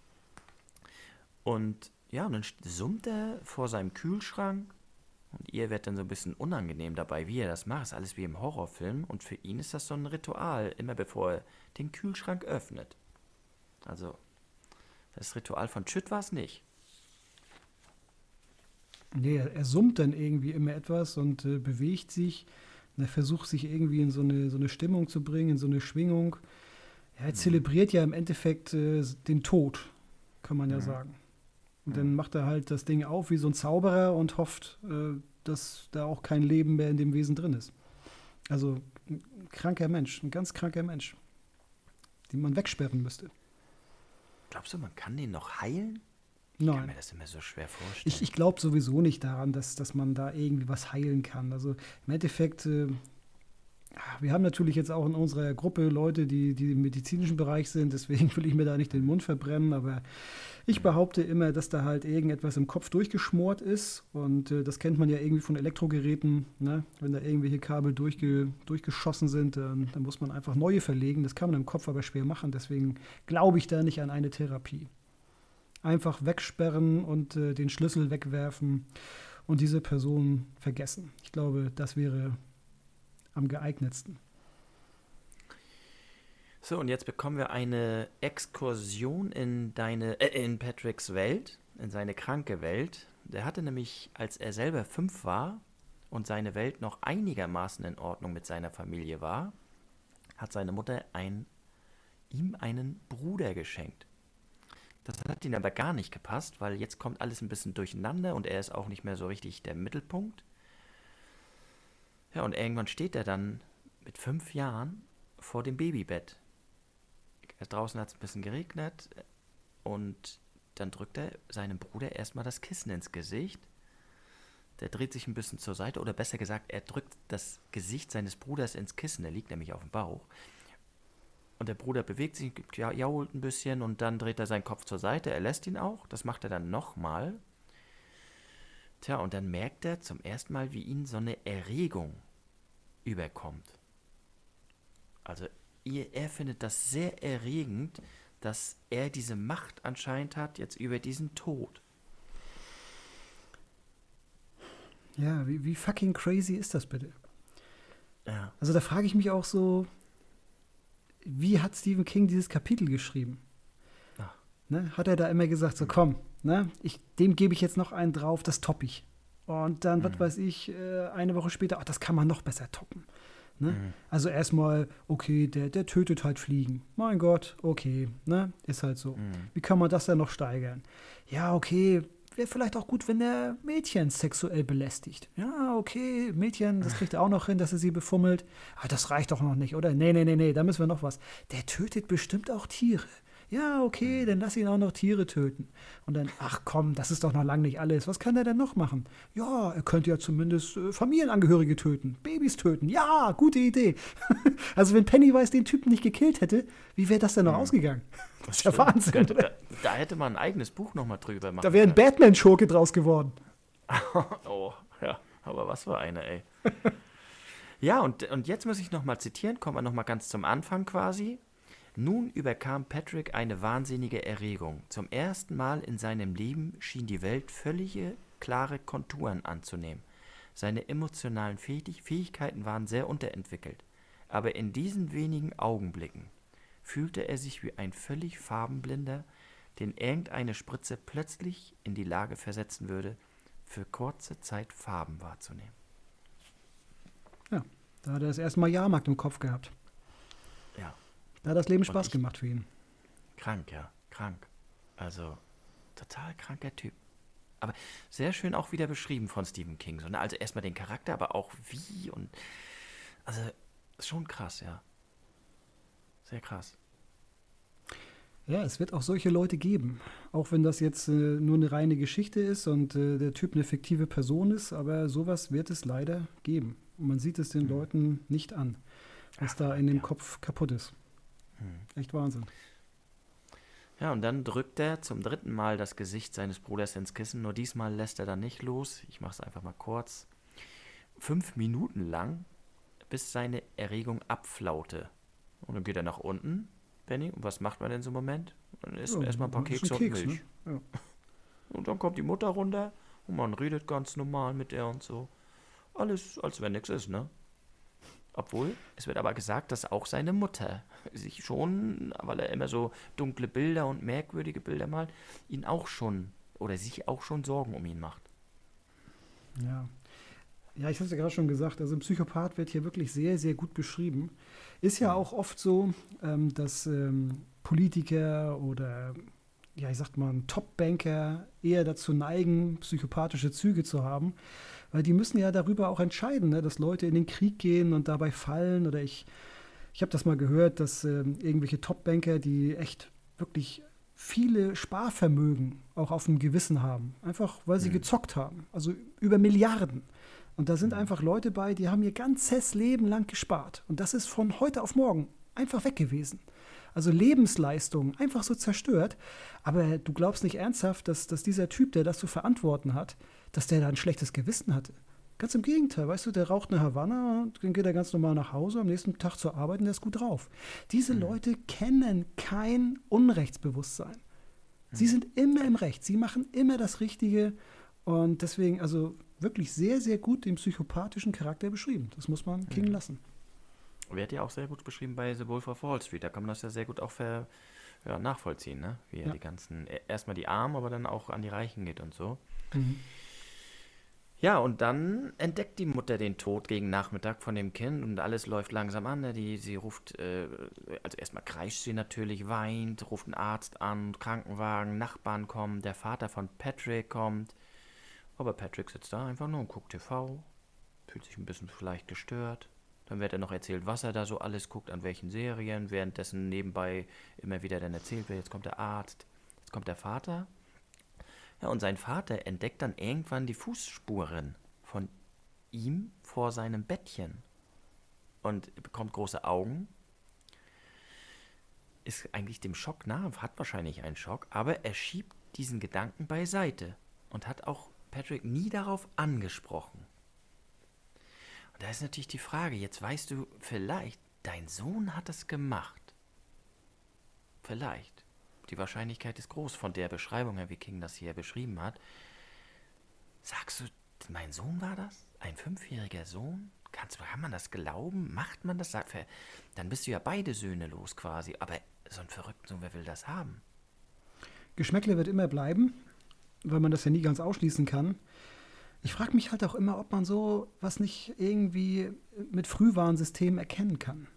Und ja, und dann summt er vor seinem Kühlschrank und ihr wird dann so ein bisschen unangenehm dabei, wie er das macht. Ist alles wie im Horrorfilm und für ihn ist das so ein Ritual, immer bevor er den Kühlschrank öffnet. Also, das Ritual von Chüt war es nicht. Nee, er summt dann irgendwie immer etwas und bewegt sich. Und er versucht sich irgendwie in so eine Stimmung zu bringen, in so eine Schwingung. Er zelebriert ja im Endeffekt den Tod, kann man ja sagen. Und dann macht er halt das Ding auf wie so ein Zauberer und hofft, dass da auch kein Leben mehr in dem Wesen drin ist. Also ein kranker Mensch, ein ganz kranker Mensch, den man wegsperren müsste. Glaubst du, man kann den noch heilen? Ich kann Nein. mir das immer so schwer vorstellen. Ich glaube sowieso nicht daran, dass man da irgendwie was heilen kann. Also im Endeffekt, wir haben natürlich jetzt auch in unserer Gruppe Leute, die im medizinischen Bereich sind, deswegen will ich mir da nicht den Mund verbrennen, aber ich behaupte immer, dass da halt irgendetwas im Kopf durchgeschmort ist und das kennt man ja irgendwie von Elektrogeräten, ne? Wenn da irgendwelche Kabel durchgeschossen sind, dann muss man einfach neue verlegen. Das kann man im Kopf aber schwer machen, deswegen glaube ich da nicht an eine Therapie. Einfach wegsperren und den Schlüssel wegwerfen und diese Person vergessen. Ich glaube, das wäre am geeignetsten. So, und jetzt bekommen wir eine Exkursion in in Patricks Welt, in seine kranke Welt. Der hatte nämlich, als er selber 5 war und seine Welt noch einigermaßen in Ordnung mit seiner Familie war, hat seine Mutter ihm einen Bruder geschenkt. Das hat ihm aber gar nicht gepasst, weil jetzt kommt alles ein bisschen durcheinander und er ist auch nicht mehr so richtig der Mittelpunkt. Ja, und irgendwann steht er dann mit 5 Jahren vor dem Babybett. Draußen hat es ein bisschen geregnet und dann drückt er seinem Bruder erstmal das Kissen ins Gesicht. Der dreht sich ein bisschen zur Seite, oder besser gesagt, er drückt das Gesicht seines Bruders ins Kissen, der liegt nämlich auf dem Bauch. Und der Bruder bewegt sich, jault ein bisschen und dann dreht er seinen Kopf zur Seite, er lässt ihn auch, das macht er dann nochmal. Tja, und dann merkt er zum ersten Mal, wie ihn so eine Erregung überkommt. Also er findet das sehr erregend, dass er diese Macht anscheinend hat, jetzt über diesen Tod. Ja, wie fucking crazy ist das bitte? Ja. Also da frage ich mich auch so, wie hat Stephen King dieses Kapitel geschrieben? Ja. Ne? Hat er da immer gesagt, so komm, ne? Dem gebe ich jetzt noch einen drauf, das toppe ich. Und dann, was weiß ich, eine Woche später, ach, das kann man noch besser toppen. Ne? Also erstmal, okay, der tötet halt Fliegen. Mein Gott, okay, ne? Ist halt so. Wie kann man das dann noch steigern? Ja, okay, wäre vielleicht auch gut, wenn er Mädchen sexuell belästigt. Ja, okay, Mädchen, das kriegt er auch noch hin, dass er sie befummelt. Aber das reicht doch noch nicht, oder? Nee, da müssen wir noch was. Der tötet bestimmt auch Tiere. Ja, okay, dann lass ihn auch noch Tiere töten. Und dann, ach komm, das ist doch noch lange nicht alles. Was kann er denn noch machen? Ja, er könnte ja zumindest Familienangehörige töten, Babys töten. Ja, gute Idee. Also wenn Pennywise den Typen nicht gekillt hätte, wie wäre das denn noch ausgegangen? Das ist ja Wahnsinn. Da hätte man ein eigenes Buch nochmal drüber machen Da wäre ein Batman-Schurke draus geworden. Oh, ja, aber was für eine, ey. Ja, und jetzt muss ich nochmal zitieren, kommen wir nochmal ganz zum Anfang quasi. Nun überkam Patrick eine wahnsinnige Erregung. Zum ersten Mal in seinem Leben schien die Welt völlige, klare Konturen anzunehmen. Seine emotionalen Fähigkeiten waren sehr unterentwickelt. Aber in diesen wenigen Augenblicken fühlte er sich wie ein völlig Farbenblinder, den irgendeine Spritze plötzlich in die Lage versetzen würde, für kurze Zeit Farben wahrzunehmen. Ja, da hat er das erste Mal Jahrmarkt im Kopf gehabt. Ja. Da hat das Leben Spaß gemacht für ihn. Krank, ja, krank. Also, total kranker Typ. Aber sehr schön auch wieder beschrieben von Stephen King. So, ne? Also erstmal den Charakter, aber auch wie und... Also, ist schon krass, ja. Sehr krass. Ja, es wird auch solche Leute geben. Auch wenn das jetzt nur eine reine Geschichte ist und der Typ eine fiktive Person ist, aber sowas wird es leider geben. Und man sieht es den Leuten nicht an, was da in dem Kopf kaputt ist. Echt Wahnsinn. Ja, und dann drückt er zum 3. Mal das Gesicht seines Bruders ins Kissen. Nur diesmal lässt er dann nicht los. Ich mache es einfach mal kurz. 5 Minuten lang, bis seine Erregung abflaute. Und dann geht er nach unten, Benny. Und was macht man in so einem Moment? Dann isst Ja, erstmal ein paar das ist Kekse und Keks, Milch. ne? Ja. Und dann kommt die Mutter runter und man redet ganz normal mit der und so. Alles, als wenn nichts ist, ne? Obwohl, es wird aber gesagt, dass auch seine Mutter sich schon, weil er immer so dunkle Bilder und merkwürdige Bilder malt, ihn auch schon oder sich auch schon Sorgen um ihn macht. Ja. Ja, ich habe es ja gerade schon gesagt, also ein Psychopath wird hier wirklich sehr, sehr gut beschrieben. Ist ja auch oft so, dass Politiker oder, ja, ich sag mal, Top-Banker eher dazu neigen, psychopathische Züge zu haben, weil die müssen ja darüber auch entscheiden, ne, dass Leute in den Krieg gehen und dabei fallen. Oder ich habe das mal gehört, dass irgendwelche Top-Banker, die echt wirklich viele Sparvermögen auch auf dem Gewissen haben, einfach weil sie gezockt haben, also über Milliarden. Und da sind einfach Leute bei, die haben ihr ganzes Leben lang gespart. Und das ist von heute auf morgen einfach weg gewesen. Also Lebensleistung einfach so zerstört. Aber du glaubst nicht ernsthaft, dass dieser Typ, der das zu verantworten hat, dass der da ein schlechtes Gewissen hatte. Ganz im Gegenteil, weißt du, der raucht eine Havanna und dann geht er ganz normal nach Hause, am nächsten Tag zur Arbeit und der ist gut drauf. Diese Leute kennen kein Unrechtsbewusstsein. Sie sind immer im Recht, sie machen immer das Richtige und deswegen, also wirklich sehr, sehr gut den psychopathischen Charakter beschrieben. Das muss man King lassen. Wird ja auch sehr gut beschrieben bei The Wolf of Wall Street. Da kann man das ja sehr gut auch nachvollziehen, ne? Wie er die ganzen, erstmal die Armen, aber dann auch an die Reichen geht und so. Ja, und dann entdeckt die Mutter den Tod gegen Nachmittag von dem Kind und alles läuft langsam an. Ne? Sie ruft, also erstmal kreischt sie natürlich, weint, ruft einen Arzt an, Krankenwagen, Nachbarn kommen, der Vater von Patrick kommt. Aber Patrick sitzt da einfach nur und guckt TV, fühlt sich ein bisschen vielleicht gestört. Dann wird er noch erzählt, was er da so alles guckt, an welchen Serien, währenddessen nebenbei immer wieder dann erzählt wird, jetzt kommt der Arzt, jetzt kommt der Vater. Ja, und sein Vater entdeckt dann irgendwann die Fußspuren von ihm vor seinem Bettchen und bekommt große Augen. Ist eigentlich dem Schock nah, hat wahrscheinlich einen Schock, aber er schiebt diesen Gedanken beiseite und hat auch Patrick nie darauf angesprochen. Und da ist natürlich die Frage, jetzt weißt du vielleicht, dein Sohn hat es gemacht. Vielleicht. Die Wahrscheinlichkeit ist groß von der Beschreibung her, wie King das hier beschrieben hat. Sagst du, mein Sohn war das? Ein 5-jähriger Sohn? Kann man das glauben? Macht man das? Dann bist du ja beide Söhne los quasi. Aber so einen verrückten Sohn, wer will das haben? Geschmäckle wird immer bleiben, weil man das ja nie ganz ausschließen kann. Ich frage mich halt auch immer, ob man so was nicht irgendwie mit Frühwarnsystemen erkennen kann.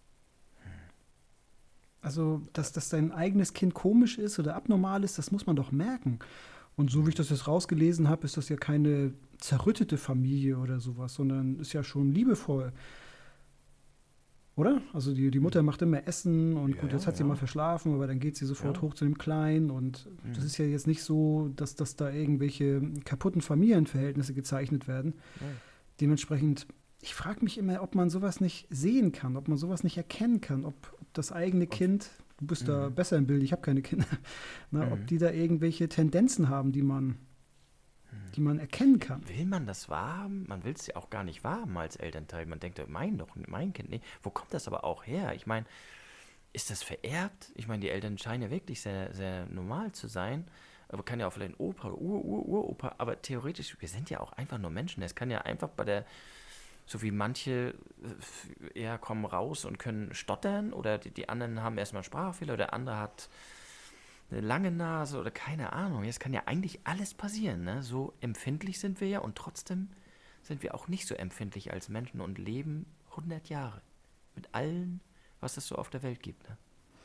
Also, dass dein eigenes Kind komisch ist oder abnormal ist, das muss man doch merken. Und so wie ich das jetzt rausgelesen habe, ist das ja keine zerrüttete Familie oder sowas, sondern ist ja schon liebevoll. Oder? Also die Mutter macht immer Essen und gut, jetzt hat sie mal verschlafen, aber dann geht sie sofort hoch zu dem Kleinen und das ist ja jetzt nicht so, dass da irgendwelche kaputten Familienverhältnisse gezeichnet werden. Dementsprechend, ich frage mich immer, ob man sowas nicht sehen kann, ob man sowas nicht erkennen kann, ob das eigene Kind, du bist da besser im Bild, ich habe keine Kinder, ob die da irgendwelche Tendenzen haben, die man erkennen kann. Will man das wahrhaben? Man will es ja auch gar nicht wahrhaben als Elternteil. Man denkt, mein Kind nicht. Wo kommt das aber auch her? Ich meine, ist das vererbt? Ich meine, die Eltern scheinen ja wirklich sehr, sehr normal zu sein. Aber kann ja auch vielleicht ein Opa, Uropa, aber theoretisch, wir sind ja auch einfach nur Menschen. Es kann ja einfach so wie manche kommen raus und können stottern oder die anderen haben erstmal einen Sprachfehler oder der andere hat eine lange Nase oder keine Ahnung. Es kann ja eigentlich alles passieren, ne? So empfindlich sind wir ja und trotzdem sind wir auch nicht so empfindlich als Menschen und leben 100 Jahre mit allen, was es so auf der Welt gibt, ne?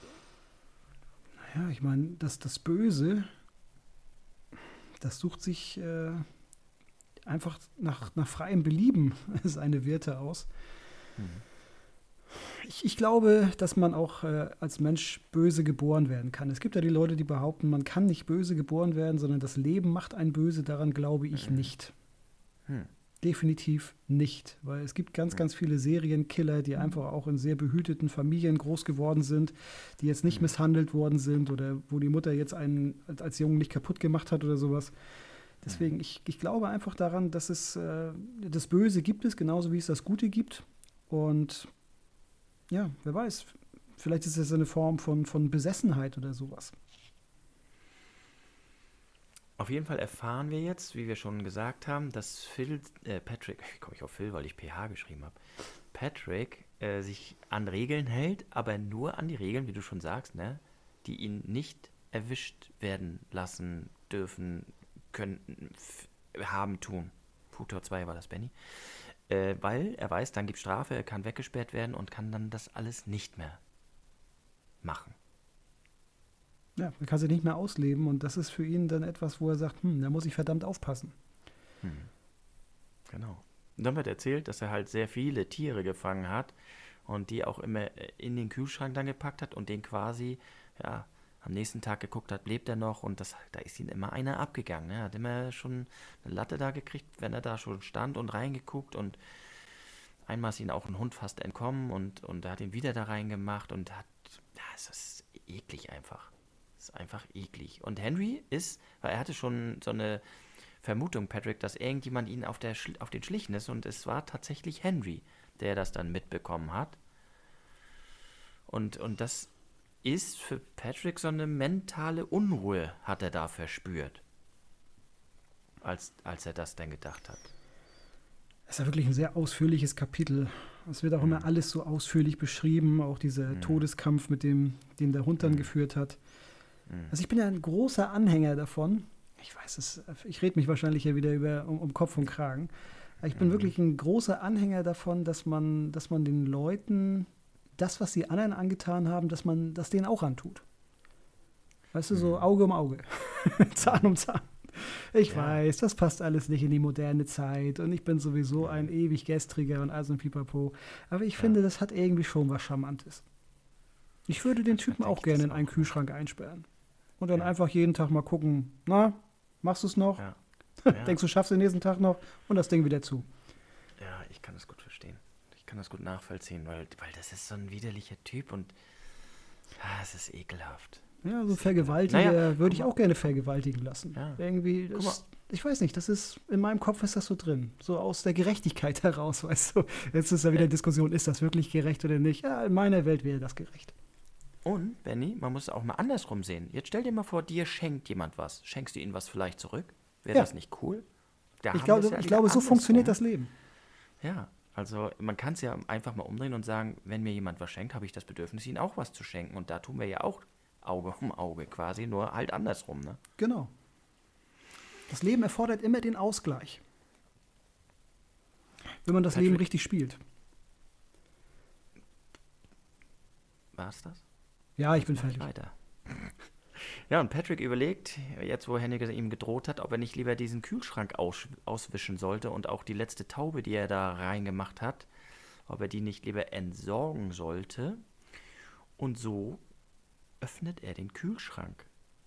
Naja, ich meine, das Böse, das sucht sich einfach nach freiem Belieben seine Werte aus. Ich glaube, dass man auch als Mensch böse geboren werden kann. Es gibt ja die Leute, die behaupten, man kann nicht böse geboren werden, sondern das Leben macht einen böse. Daran glaube ich nicht. Hm. Definitiv nicht, weil es gibt ganz, ganz viele Serienkiller, die einfach auch in sehr behüteten Familien groß geworden sind, die jetzt nicht misshandelt worden sind oder wo die Mutter jetzt einen als Jungen nicht kaputt gemacht hat oder sowas. Deswegen, ich glaube einfach daran, dass es das Böse gibt es, genauso wie es das Gute gibt. Und ja, wer weiß, vielleicht ist es eine Form von Besessenheit oder sowas. Auf jeden Fall erfahren wir jetzt, wie wir schon gesagt haben, dass Patrick, komme ich auf Phil, weil ich PH geschrieben habe, Patrick sich an Regeln hält, aber nur an die Regeln, wie du schon sagst, ne, die ihn nicht erwischt werden lassen dürfen, können, haben, tun. Futur 2 war das, Benny. Weil er weiß, dann gibt Strafe, er kann weggesperrt werden und kann dann das alles nicht mehr machen. Ja, er kann sich nicht mehr ausleben und das ist für ihn dann etwas, wo er sagt, da muss ich verdammt aufpassen. Genau. Und dann wird erzählt, dass er halt sehr viele Tiere gefangen hat und die auch immer in den Kühlschrank dann gepackt hat und den quasi, ja, am nächsten Tag geguckt hat, lebt er noch und da ist ihm immer einer abgegangen. Ne? Er hat immer schon eine Latte da gekriegt, wenn er da schon stand und reingeguckt und einmal ist ihm auch ein Hund fast entkommen und er hat ihn wieder da reingemacht und es ist eklig einfach. Es ist einfach eklig. Und Henry weil er hatte schon so eine Vermutung, Patrick, dass irgendjemand ihn auf den Schlichen ist und es war tatsächlich Henry, der das dann mitbekommen hat. Und das ist für Patrick so eine mentale Unruhe, hat er da verspürt, als er das dann gedacht hat. Es ist ja wirklich ein sehr ausführliches Kapitel. Es wird auch immer alles so ausführlich beschrieben, auch dieser Todeskampf, den der Hund dann geführt hat. Also ich bin ja ein großer Anhänger davon. Ich weiß, ich rede mich wahrscheinlich ja wieder um Kopf und Kragen. Aber ich bin wirklich ein großer Anhänger davon, dass man den Leuten das, was sie anderen angetan haben, dass man das denen auch antut. Weißt du, so Auge um Auge, Zahn um Zahn. Ich weiß, das passt alles nicht in die moderne Zeit und ich bin sowieso ein ewig Gestriger und all so ein Pipapo. Aber ich finde, das hat irgendwie schon was Charmantes. Ich würde den Typen auch gerne in einen Kühlschrank einsperren. Und dann einfach jeden Tag mal gucken, na, machst du es noch? Ja. Denkst du, schaffst den nächsten Tag noch? Und das Ding wieder zu. Ja, ich kann das gut verstehen. Ich kann das gut nachvollziehen, weil das ist so ein widerlicher Typ und es ist ekelhaft. Ja, so Vergewaltiger würde ich auch gerne vergewaltigen lassen. Ja. Irgendwie, ich weiß nicht, in meinem Kopf ist das so drin. So aus der Gerechtigkeit heraus, weißt du. Jetzt ist da wieder Diskussion, ist das wirklich gerecht oder nicht? Ja, in meiner Welt wäre das gerecht. Und, Benny, man muss es auch mal andersrum sehen. Jetzt stell dir mal vor, dir schenkt jemand was. Schenkst du ihm was vielleicht zurück? Wäre das nicht cool? Ich glaube, so funktioniert das Leben. Ja, also man kann es ja einfach mal umdrehen und sagen, wenn mir jemand was schenkt, habe ich das Bedürfnis, ihm auch was zu schenken. Und da tun wir ja auch Auge um Auge quasi, nur halt andersrum, ne? Genau. Das Leben erfordert immer den Ausgleich. Wenn man das Leben richtig spielt. War's das? Ja, ich bin fertig. Weiter. Ja, und Patrick überlegt, jetzt wo Henry ihm gedroht hat, ob er nicht lieber diesen Kühlschrank auswischen sollte und auch die letzte Taube, die er da reingemacht hat, ob er die nicht lieber entsorgen sollte. Und so öffnet er den Kühlschrank.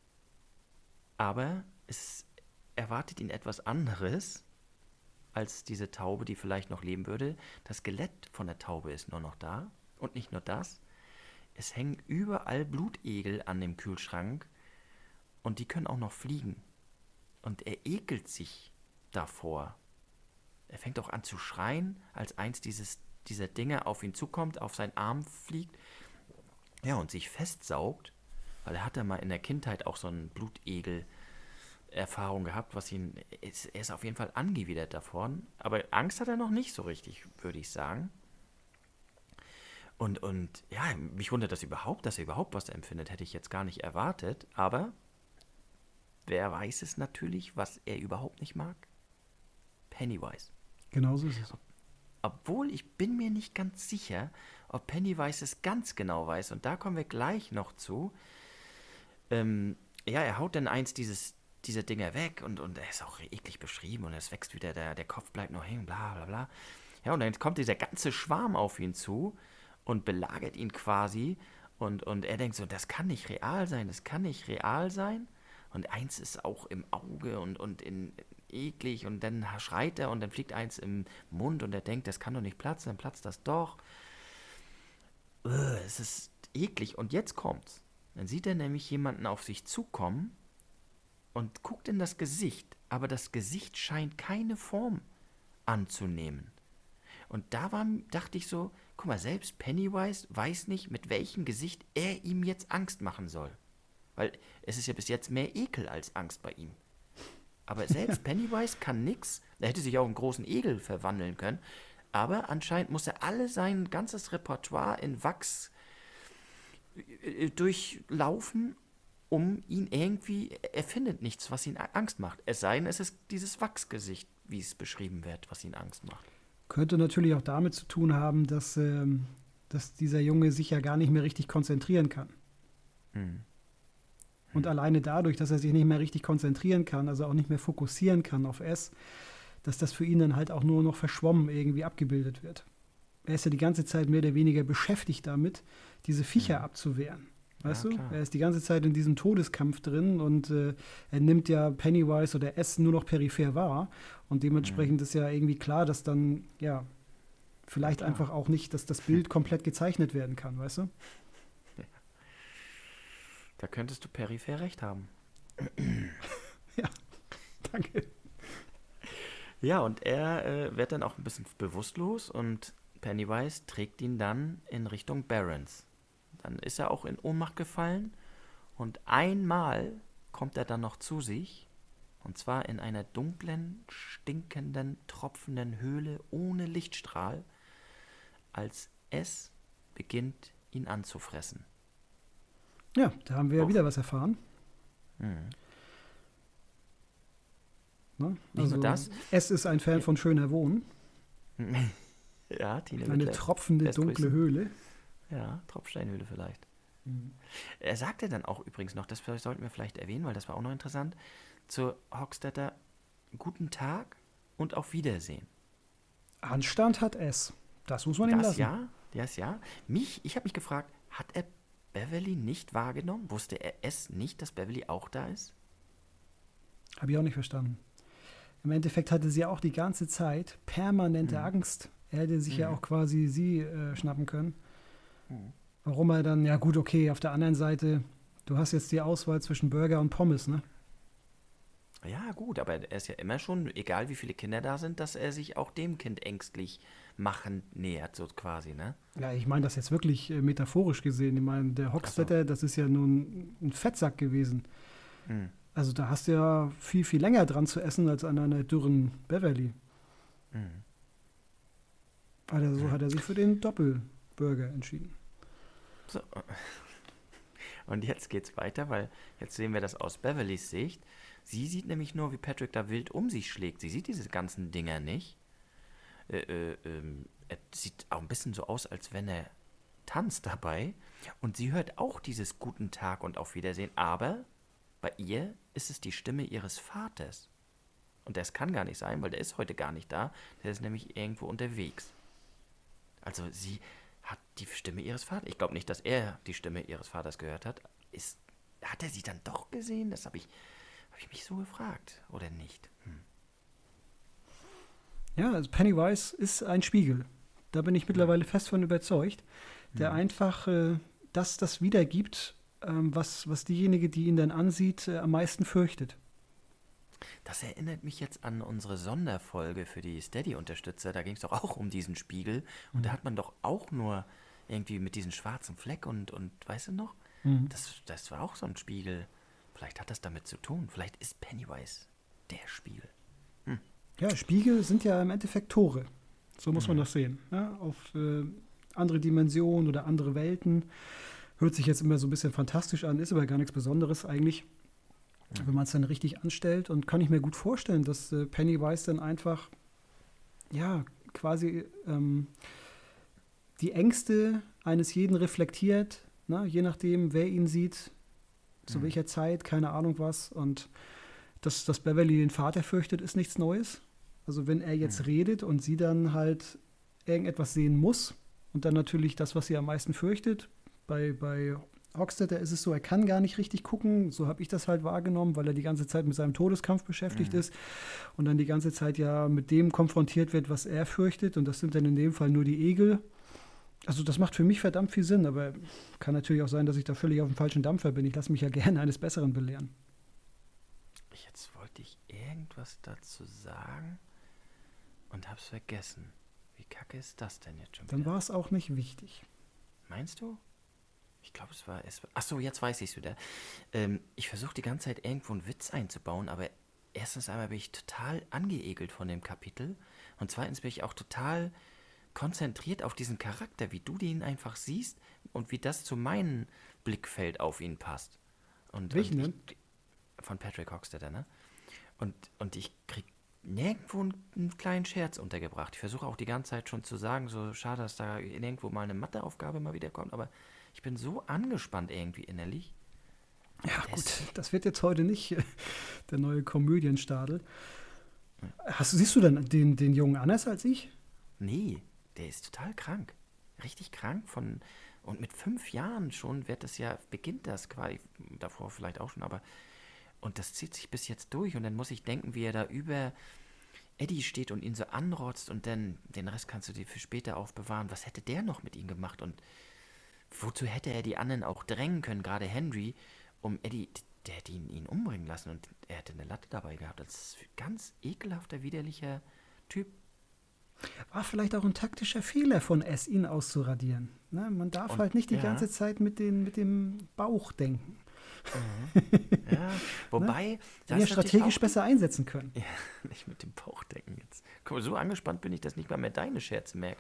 Aber es erwartet ihn etwas anderes als diese Taube, die vielleicht noch leben würde. Das Skelett von der Taube ist nur noch da. Und nicht nur das, es hängen überall Blutegel an dem Kühlschrank und die können auch noch fliegen. Und er ekelt sich davor. Er fängt auch an zu schreien, als eins dieser Dinge auf ihn zukommt, auf seinen Arm fliegt. Ja, und sich festsaugt, weil er hatte mal in der Kindheit auch so einen Blutegel-Erfahrung gehabt, er ist auf jeden Fall angewidert davon. Aber Angst hat er noch nicht so richtig, würde ich sagen. Und ja, mich wundert das überhaupt, dass er überhaupt was empfindet, hätte ich jetzt gar nicht erwartet. Aber wer weiß es natürlich, was er überhaupt nicht mag? Pennywise. Genauso ist es. Obwohl ich bin mir nicht ganz sicher, ob Pennywise es ganz genau weiß. Und da kommen wir gleich noch zu. Ja, er haut dann eins dieser Dinger weg und er ist auch eklig beschrieben und es wächst wieder, der Kopf bleibt noch hängen, bla bla bla. Ja, und dann kommt dieser ganze Schwarm auf ihn zu und belagert ihn quasi. Und er denkt so, das kann nicht real sein, das kann nicht real sein. Und eins ist auch im Auge und eklig und dann schreit er und dann fliegt eins im Mund und er denkt, das kann doch nicht platzen, dann platzt das doch. Es ist eklig und jetzt kommt's. Dann sieht er nämlich jemanden auf sich zukommen und guckt in das Gesicht, aber das Gesicht scheint keine Form anzunehmen. Und dachte ich so, guck mal, selbst Pennywise weiß nicht, mit welchem Gesicht er ihm jetzt Angst machen soll. Weil es ist ja bis jetzt mehr Ekel als Angst bei ihm. Aber selbst Pennywise kann nix. Er hätte sich auch in großen Egel verwandeln können. Aber anscheinend muss er sein ganzes Repertoire in Wachs durchlaufen, um ihn irgendwie, er findet nichts, was ihn Angst macht. Es sei denn, es ist dieses Wachsgesicht, wie es beschrieben wird, was ihn Angst macht. Könnte natürlich auch damit zu tun haben, dass dieser Junge sich ja gar nicht mehr richtig konzentrieren kann. Und alleine dadurch, dass er sich nicht mehr richtig konzentrieren kann, also auch nicht mehr fokussieren kann auf S, dass das für ihn dann halt auch nur noch verschwommen irgendwie abgebildet wird. Er ist ja die ganze Zeit mehr oder weniger beschäftigt damit, diese Viecher abzuwehren. Weißt du? Klar. Er ist die ganze Zeit in diesem Todeskampf drin und er nimmt ja Pennywise oder S nur noch peripher wahr. Und dementsprechend ist ja irgendwie klar, dass dann, ja, vielleicht einfach auch nicht, dass das Bild komplett gezeichnet werden kann, weißt du? Ja. Da könntest du peripher recht haben. Ja, danke. Ja, und er wird dann auch ein bisschen bewusstlos und Pennywise trägt ihn dann in Richtung Barrens. Dann ist er auch in Ohnmacht gefallen und einmal kommt er dann noch zu sich, und zwar in einer dunklen, stinkenden, tropfenden Höhle ohne Lichtstrahl, als es beginnt, ihn anzufressen. Ja, da haben wir ja wieder was erfahren. Ne? Nicht nur das. S ist ein Fan von schöner Wohnen. Ja, Tine Eine tropfende, dunkle Höhle. Ja, Tropfsteinhöhle vielleicht. Er sagte dann auch übrigens noch, das sollten wir vielleicht erwähnen, weil das war auch noch interessant, zu Hockstetter, guten Tag und auf Wiedersehen. Anstand hat S. Das muss man ihm lassen. Ja. Ich habe mich gefragt, hat er Beverly nicht wahrgenommen? Wusste er es nicht, dass Beverly auch da ist? Habe ich auch nicht verstanden. Im Endeffekt hatte sie auch die ganze Zeit permanente Angst. Er hätte sich ja auch quasi sie schnappen können. Warum er dann, ja gut, okay, auf der anderen Seite, du hast jetzt die Auswahl zwischen Burger und Pommes, ne? Ja, gut, aber er ist ja immer schon, egal wie viele Kinder da sind, dass er sich auch dem Kind ängstlich machend nähert, so quasi, ne? Ja, ich meine das jetzt wirklich metaphorisch gesehen. Ich meine, der Hockstetter, das ist ja nun ein Fettsack gewesen. Also da hast du ja viel, viel länger dran zu essen als an einer dürren Beverly. Also so hat er sich für den Doppelburger entschieden. So. Und jetzt geht's weiter, weil jetzt sehen wir das aus Beverlys Sicht. Sie sieht nämlich nur, wie Patrick da wild um sich schlägt. Sie sieht diese ganzen Dinger nicht. Er sieht auch ein bisschen so aus, als wenn er tanzt dabei. Und sie hört auch dieses Guten Tag und Auf Wiedersehen. Aber bei ihr ist es die Stimme ihres Vaters. Und das kann gar nicht sein, weil der ist heute gar nicht da. Der ist nämlich irgendwo unterwegs. Also sie hat die Stimme ihres Vaters. Ich glaube nicht, dass er die Stimme ihres Vaters gehört hat. Hat er sie dann doch gesehen? Das habe ich mich so gefragt. Oder nicht? Ja, also Pennywise ist ein Spiegel. Da bin ich mittlerweile fest von überzeugt, der einfach das wiedergibt, was diejenige, die ihn dann ansieht, am meisten fürchtet. Das erinnert mich jetzt an unsere Sonderfolge für die Steady-Unterstützer. Da ging es doch auch um diesen Spiegel. Und da hat man doch auch nur irgendwie mit diesem schwarzen Fleck und weißt du noch? Das war auch so ein Spiegel. Vielleicht hat das damit zu tun. Vielleicht ist Pennywise der Spiegel. Ja, Spiegel sind ja im Endeffekt Tore. So muss man das sehen. Ja, auf andere Dimensionen oder andere Welten. Hört sich jetzt immer so ein bisschen fantastisch an, ist aber gar nichts Besonderes eigentlich, wenn man es dann richtig anstellt. Und kann ich mir gut vorstellen, dass Pennywise dann einfach, ja, quasi die Ängste eines jeden reflektiert, ne? Je nachdem, wer ihn sieht, zu welcher Zeit, keine Ahnung was. Und dass Beverly den Vater fürchtet, ist nichts Neues. Also wenn er jetzt redet und sie dann halt irgendetwas sehen muss, Und dann natürlich das, was sie am meisten fürchtet. Bei Hockstetter ist es so, er kann gar nicht richtig gucken. So habe ich das halt wahrgenommen, weil er die ganze Zeit mit seinem Todeskampf beschäftigt ist und dann die ganze Zeit ja mit dem konfrontiert wird, was er fürchtet. Und das sind dann in dem Fall nur die Egel. Also das macht für mich verdammt viel Sinn, aber kann natürlich auch sein, dass ich da völlig auf dem falschen Dampfer bin. Ich lasse mich ja gerne eines Besseren belehren. Jetzt wollte ich irgendwas dazu sagen und hab's vergessen. Wie kacke ist das denn jetzt schon wieder? Dann war es auch nicht wichtig. Meinst du? Ich glaube, es war... Achso, jetzt weiß ich es wieder. Ich versuche die ganze Zeit irgendwo einen Witz einzubauen, aber erstens einmal bin ich total angeekelt von dem Kapitel und zweitens bin ich auch total konzentriert auf diesen Charakter, wie du den einfach siehst und wie das zu meinem Blickfeld auf ihn passt. Welchen denn? Von Patrick Hockstetter, ne? Und ich krieg nirgendwo einen kleinen Scherz untergebracht. Ich versuche auch die ganze Zeit schon zu sagen, so schade, dass da irgendwo mal eine Matheaufgabe mal wieder kommt, aber ich bin so angespannt irgendwie innerlich. Ja gut, das wird jetzt heute nicht der neue Komödienstadel. Siehst du denn den Jungen anders als ich? Nee, der ist total krank. Richtig krank und mit 5 Jahren schon beginnt das quasi, davor vielleicht auch schon, aber und das zieht sich bis jetzt durch und dann muss ich denken, wie er da über Eddie steht und ihn so anrotzt und dann den Rest kannst du dir für später aufbewahren. Was hätte der noch mit ihm gemacht und wozu hätte er die anderen auch drängen können, gerade Henry, um Eddie, der hätte ihn umbringen lassen und er hätte eine Latte dabei gehabt. Das ist ein ganz ekelhafter, widerlicher Typ. War vielleicht auch ein taktischer Fehler von S, ihn auszuradieren. Ne? Man darf Und, halt nicht die ja. ganze Zeit mit dem Bauch denken. Ja, wobei... Den ja strategisch besser einsetzen können. Ja, nicht mit dem Bauch denken jetzt. Guck mal, so angespannt bin ich, dass nicht mal mehr deine Scherze merke.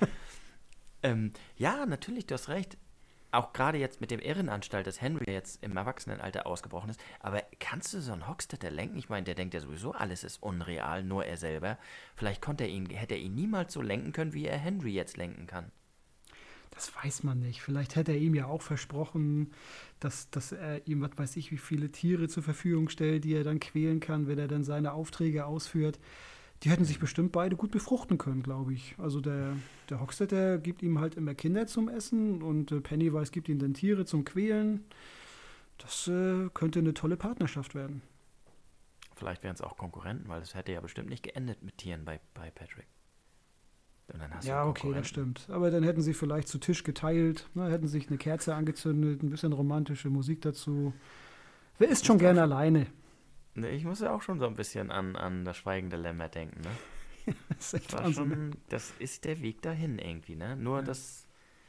Ja, natürlich, du hast recht. Auch gerade jetzt mit dem Irrenanstalt, dass Henry jetzt im Erwachsenenalter ausgebrochen ist. Aber kannst du so einen Hockstetter lenken? Ich meine, der denkt ja sowieso, alles ist unreal, nur er selber. Vielleicht hätte er ihn niemals so lenken können, wie er Henry jetzt lenken kann. Das weiß man nicht. Vielleicht hätte er ihm ja auch versprochen, dass er ihm, was weiß ich, wie viele Tiere zur Verfügung stellt, die er dann quälen kann, wenn er dann seine Aufträge ausführt. Die hätten sich bestimmt beide gut befruchten können, glaube ich. Also der Hockstetter gibt ihm halt immer Kinder zum Essen und Pennywise gibt ihm dann Tiere zum Quälen. Das könnte eine tolle Partnerschaft werden. Vielleicht wären es auch Konkurrenten, weil es hätte ja bestimmt nicht geendet mit Tieren bei Patrick. Und dann hast Ja, du okay, das stimmt. Aber dann hätten sie vielleicht zu Tisch geteilt, ne, hätten sich eine Kerze angezündet, ein bisschen romantische Musik dazu. Wer isst schon gerne alleine? Ne, ich muss ja auch schon so ein bisschen an das Schweigende Lämmer denken, ne? Das ist echt Wahnsinn. Das ist der Weg dahin irgendwie, ne? Nur Ja. das...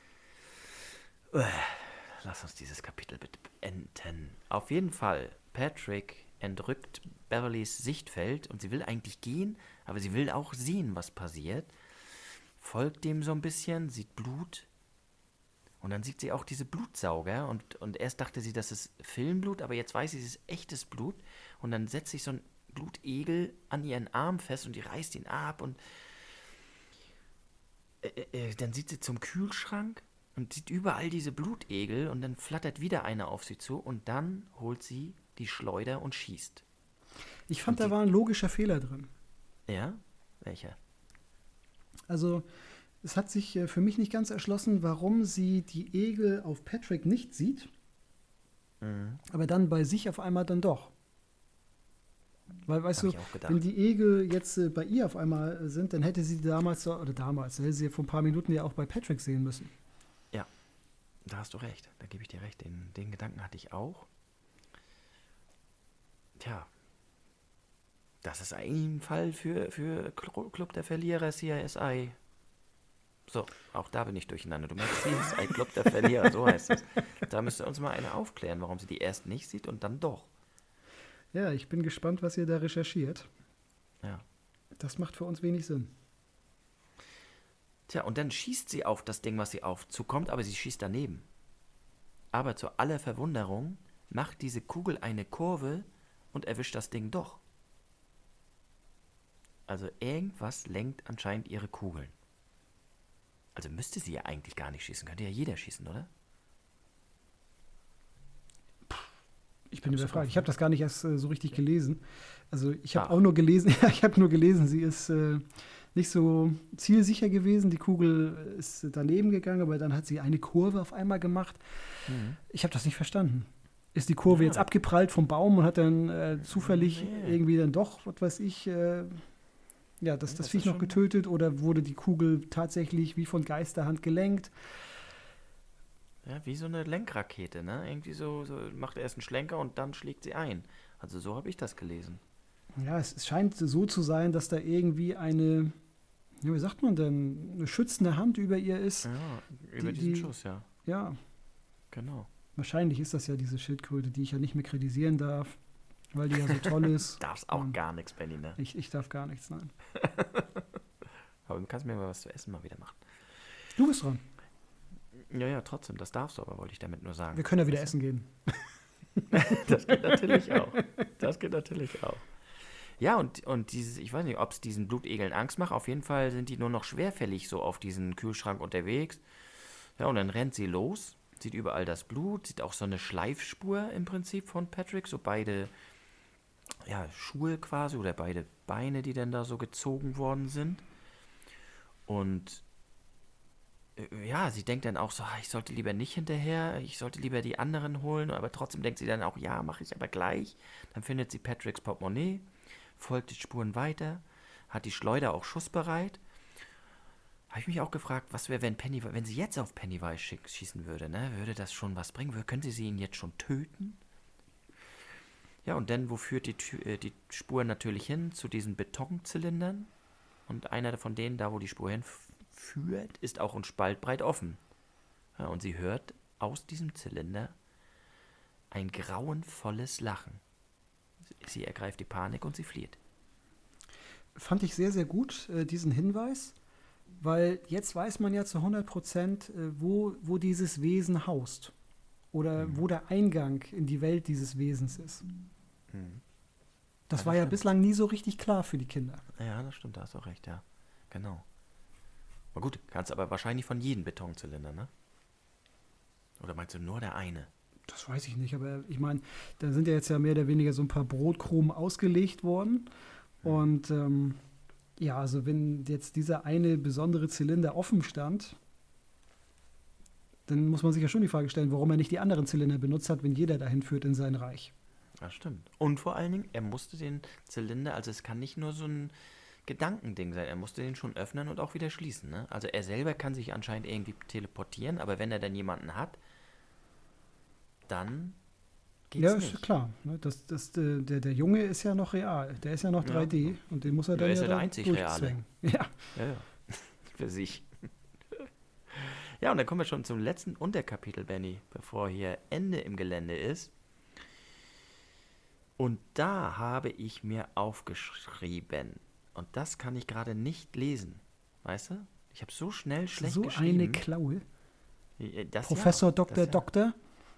Lass uns dieses Kapitel bitte beenden. Auf jeden Fall, Patrick entrückt Beverlys Sichtfeld und sie will eigentlich gehen, aber sie will auch sehen, was passiert. Folgt dem so ein bisschen, sieht Blut und dann sieht sie auch diese Blutsauger und erst dachte sie, das ist Filmblut, aber jetzt weiß sie, es ist echtes Blut und dann setzt sich so ein Blutegel an ihren Arm fest und die reißt ihn ab und dann sieht sie zum Kühlschrank und sieht überall diese Blutegel und dann flattert wieder einer auf sie zu und dann holt sie die Schleuder und schießt. Ich fand, da war ein logischer Fehler drin. Ja? Welcher? Also, es hat sich für mich nicht ganz erschlossen, warum sie die Egel auf Patrick nicht sieht, aber dann bei sich auf einmal dann doch. Weil, weißt du, wenn die Egel jetzt bei ihr auf einmal sind, dann hätte sie hätte sie vor ein paar Minuten ja auch bei Patrick sehen müssen. Ja, da hast du recht. Da gebe ich dir recht. Den Gedanken hatte ich auch. Tja, das ist eigentlich ein Fall für Club der Verlierer CSI. So, auch da bin ich durcheinander. Du meinst CSI Club der Verlierer, so heißt es. Da müsste uns mal einer aufklären, warum sie die erst nicht sieht und dann doch. Ja, ich bin gespannt, was ihr da recherchiert. Ja. Das macht für uns wenig Sinn. Tja, und dann schießt sie auf das Ding, was sie zukommt, aber sie schießt daneben. Aber zu aller Verwunderung macht diese Kugel eine Kurve und erwischt das Ding doch. Also irgendwas lenkt anscheinend ihre Kugeln. Also müsste sie ja eigentlich gar nicht schießen. Könnte ja jeder schießen, oder? Ich bin überfragt. Ich habe das gar nicht erst so richtig gelesen. Also ich habe Ach. auch nur gelesen, ich habe nur gelesen, sie ist nicht so zielsicher gewesen. Die Kugel ist daneben gegangen, aber dann hat sie eine Kurve auf einmal gemacht. Ich habe das nicht verstanden. Ist die Kurve jetzt abgeprallt vom Baum und hat dann zufällig irgendwie dann doch, was weiß ich, das Viech noch getötet, oder wurde die Kugel tatsächlich wie von Geisterhand gelenkt? Ja, wie so eine Lenkrakete, ne? Irgendwie so macht er erst einen Schlenker und dann schlägt sie ein. Also so habe ich das gelesen. Ja, es scheint so zu sein, dass da irgendwie eine, wie sagt man denn, eine schützende Hand über ihr ist. Ja, über diesen Schuss, ja. Ja. Genau. Wahrscheinlich ist das ja diese Schildkröte, die ich ja nicht mehr kritisieren darf, weil die ja so toll ist. Darfst auch gar nichts, Benny, ne? Ich darf gar nichts, nein. Aber du kannst mir mal was zu essen mal wieder machen. Du bist dran. Ja, trotzdem, das darfst du aber, wollte ich damit nur sagen. Wir können ja wieder essen gehen. Das geht natürlich auch. Ja, und dieses, ich weiß nicht, ob es diesen Blutegeln Angst macht. Auf jeden Fall sind die nur noch schwerfällig so auf diesen Kühlschrank unterwegs. Ja, und dann rennt sie los, sieht überall das Blut, sieht auch so eine Schleifspur im Prinzip von Patrick, so beide Schuhe quasi oder beide Beine, die dann da so gezogen worden sind. Und sie denkt dann auch so, ich sollte lieber nicht hinterher, ich sollte lieber die anderen holen, aber trotzdem denkt sie dann auch, ja, mache ich aber gleich. Dann findet sie Patricks Portemonnaie, folgt die Spuren weiter, hat die Schleuder auch schussbereit. Habe ich mich auch gefragt, was wäre, wenn sie jetzt auf Pennywise schießen würde, ne? Würde das schon was bringen? Könnte sie ihn jetzt schon töten? Ja, und dann, wo führt die Spur natürlich hin? Zu diesen Betonzylindern. Und einer von denen, da wo die Spur hinführt, ist auch ein Spalt breit offen. Ja, und sie hört aus diesem Zylinder ein grauenvolles Lachen. Sie ergreift die Panik und sie flieht. Fand ich sehr, sehr gut, diesen Hinweis, weil jetzt weiß man ja zu 100%, wo dieses Wesen haust. Oder wo der Eingang in die Welt dieses Wesens ist. Das war ja bislang nie so richtig klar für die Kinder. Ja, das stimmt, da hast du auch recht, ja. Genau. Na gut, kannst aber wahrscheinlich von jedem Betonzylinder, ne? Oder meinst du nur der eine? Das weiß ich nicht, aber ich meine, da sind ja jetzt ja mehr oder weniger so ein paar Brotkrumen ausgelegt worden. Und also wenn jetzt dieser eine besondere Zylinder offen stand, dann muss man sich ja schon die Frage stellen, warum er nicht die anderen Zylinder benutzt hat, wenn jeder dahin führt in sein Reich. Das stimmt. Und vor allen Dingen, er musste den Zylinder, also es kann nicht nur so ein Gedankending sein, er musste den schon öffnen und auch wieder schließen, ne? Also er selber kann sich anscheinend irgendwie teleportieren, aber wenn er dann jemanden hat, dann geht's nicht. Ja, ist klar. Ne? Der Junge ist ja noch real, der ist ja noch 3D und den muss er dann ist ja der einzig Reale. Ja. Für sich. Ja, und dann kommen wir schon zum letzten Unterkapitel, Benny, bevor hier Ende im Gelände ist. Und da habe ich mir aufgeschrieben, und das kann ich gerade nicht lesen, weißt du? Ich habe so schnell schlecht geschrieben. So eine Klaue. Das Professor Dr. Doktor.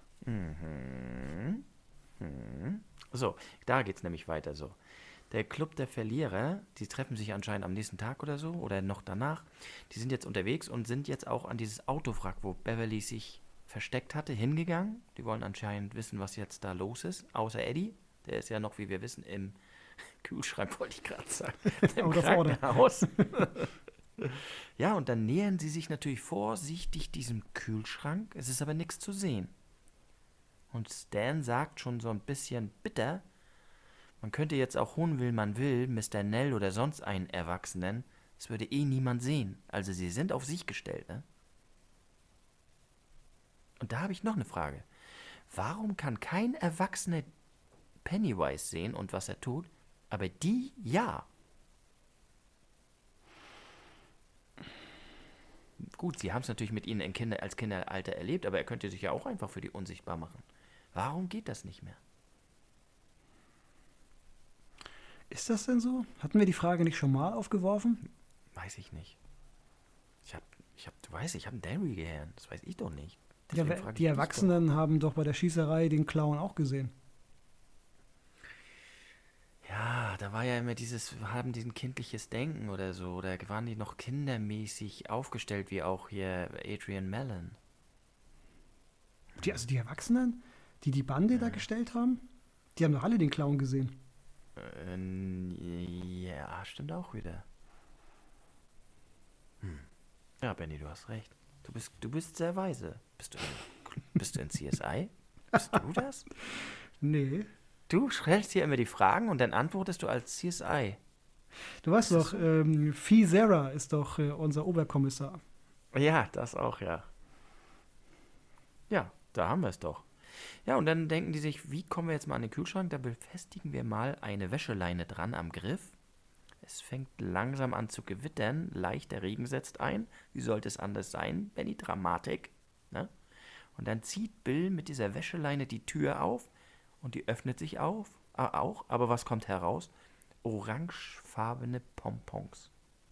So, da geht's nämlich weiter so. Der Club der Verlierer, die treffen sich anscheinend am nächsten Tag oder so, oder noch danach. Die sind jetzt unterwegs und sind jetzt auch an dieses Autowrack, wo Beverly sich versteckt hatte, hingegangen. Die wollen anscheinend wissen, was jetzt da los ist, außer Eddie. Der ist ja noch, wie wir wissen, im Kühlschrank, wollte ich gerade sagen. Im Krankenhaus. Ja, und dann nähern sie sich natürlich vorsichtig diesem Kühlschrank. Es ist aber nichts zu sehen. Und Stan sagt schon so ein bisschen bitter, man könnte jetzt auch holen, will man will, Mr. Nell oder sonst einen Erwachsenen, es würde eh niemand sehen. Also sie sind auf sich gestellt, ne? Und da habe ich noch eine Frage. Warum kann kein Erwachsener Pennywise sehen und was er tut, aber die ja? Gut, sie haben es natürlich mit ihnen als Kinderalter erlebt, aber er könnte sich ja auch einfach für die unsichtbar machen. Warum geht das nicht mehr? Ist das denn so? Hatten wir die Frage nicht schon mal aufgeworfen? Weiß ich nicht. Du weißt, ich habe ein Derry-Gehirn. Das weiß ich doch nicht. Ja, die Erwachsenen haben doch bei der Schießerei den Clown auch gesehen. Ja, da war ja immer haben die ein kindliches Denken oder so. Oder waren die noch kindermäßig aufgestellt, wie auch hier Adrian Mellon? Die Erwachsenen, die Bande da gestellt haben, die haben doch alle den Clown gesehen. Ja, stimmt auch wieder. Ja, Benny, du hast recht. Du bist sehr weise. Bist du in CSI? Bist du das? Nee. Du stellst hier immer die Fragen und dann antwortest du als CSI. Du weißt doch, Fee Zara ist doch unser Oberkommissar. Ja, das auch, ja. Ja, da haben wir es doch. Ja, und dann denken die sich, wie kommen wir jetzt mal an den Kühlschrank? Da befestigen wir mal eine Wäscheleine dran am Griff. Es fängt langsam an zu gewittern, leichter Regen setzt ein. Wie sollte es anders sein? Benny, Dramatik. Ne? Und dann zieht Bill mit dieser Wäscheleine die Tür auf und die öffnet sich auch. Aber was kommt heraus? Orangefarbene Pompons.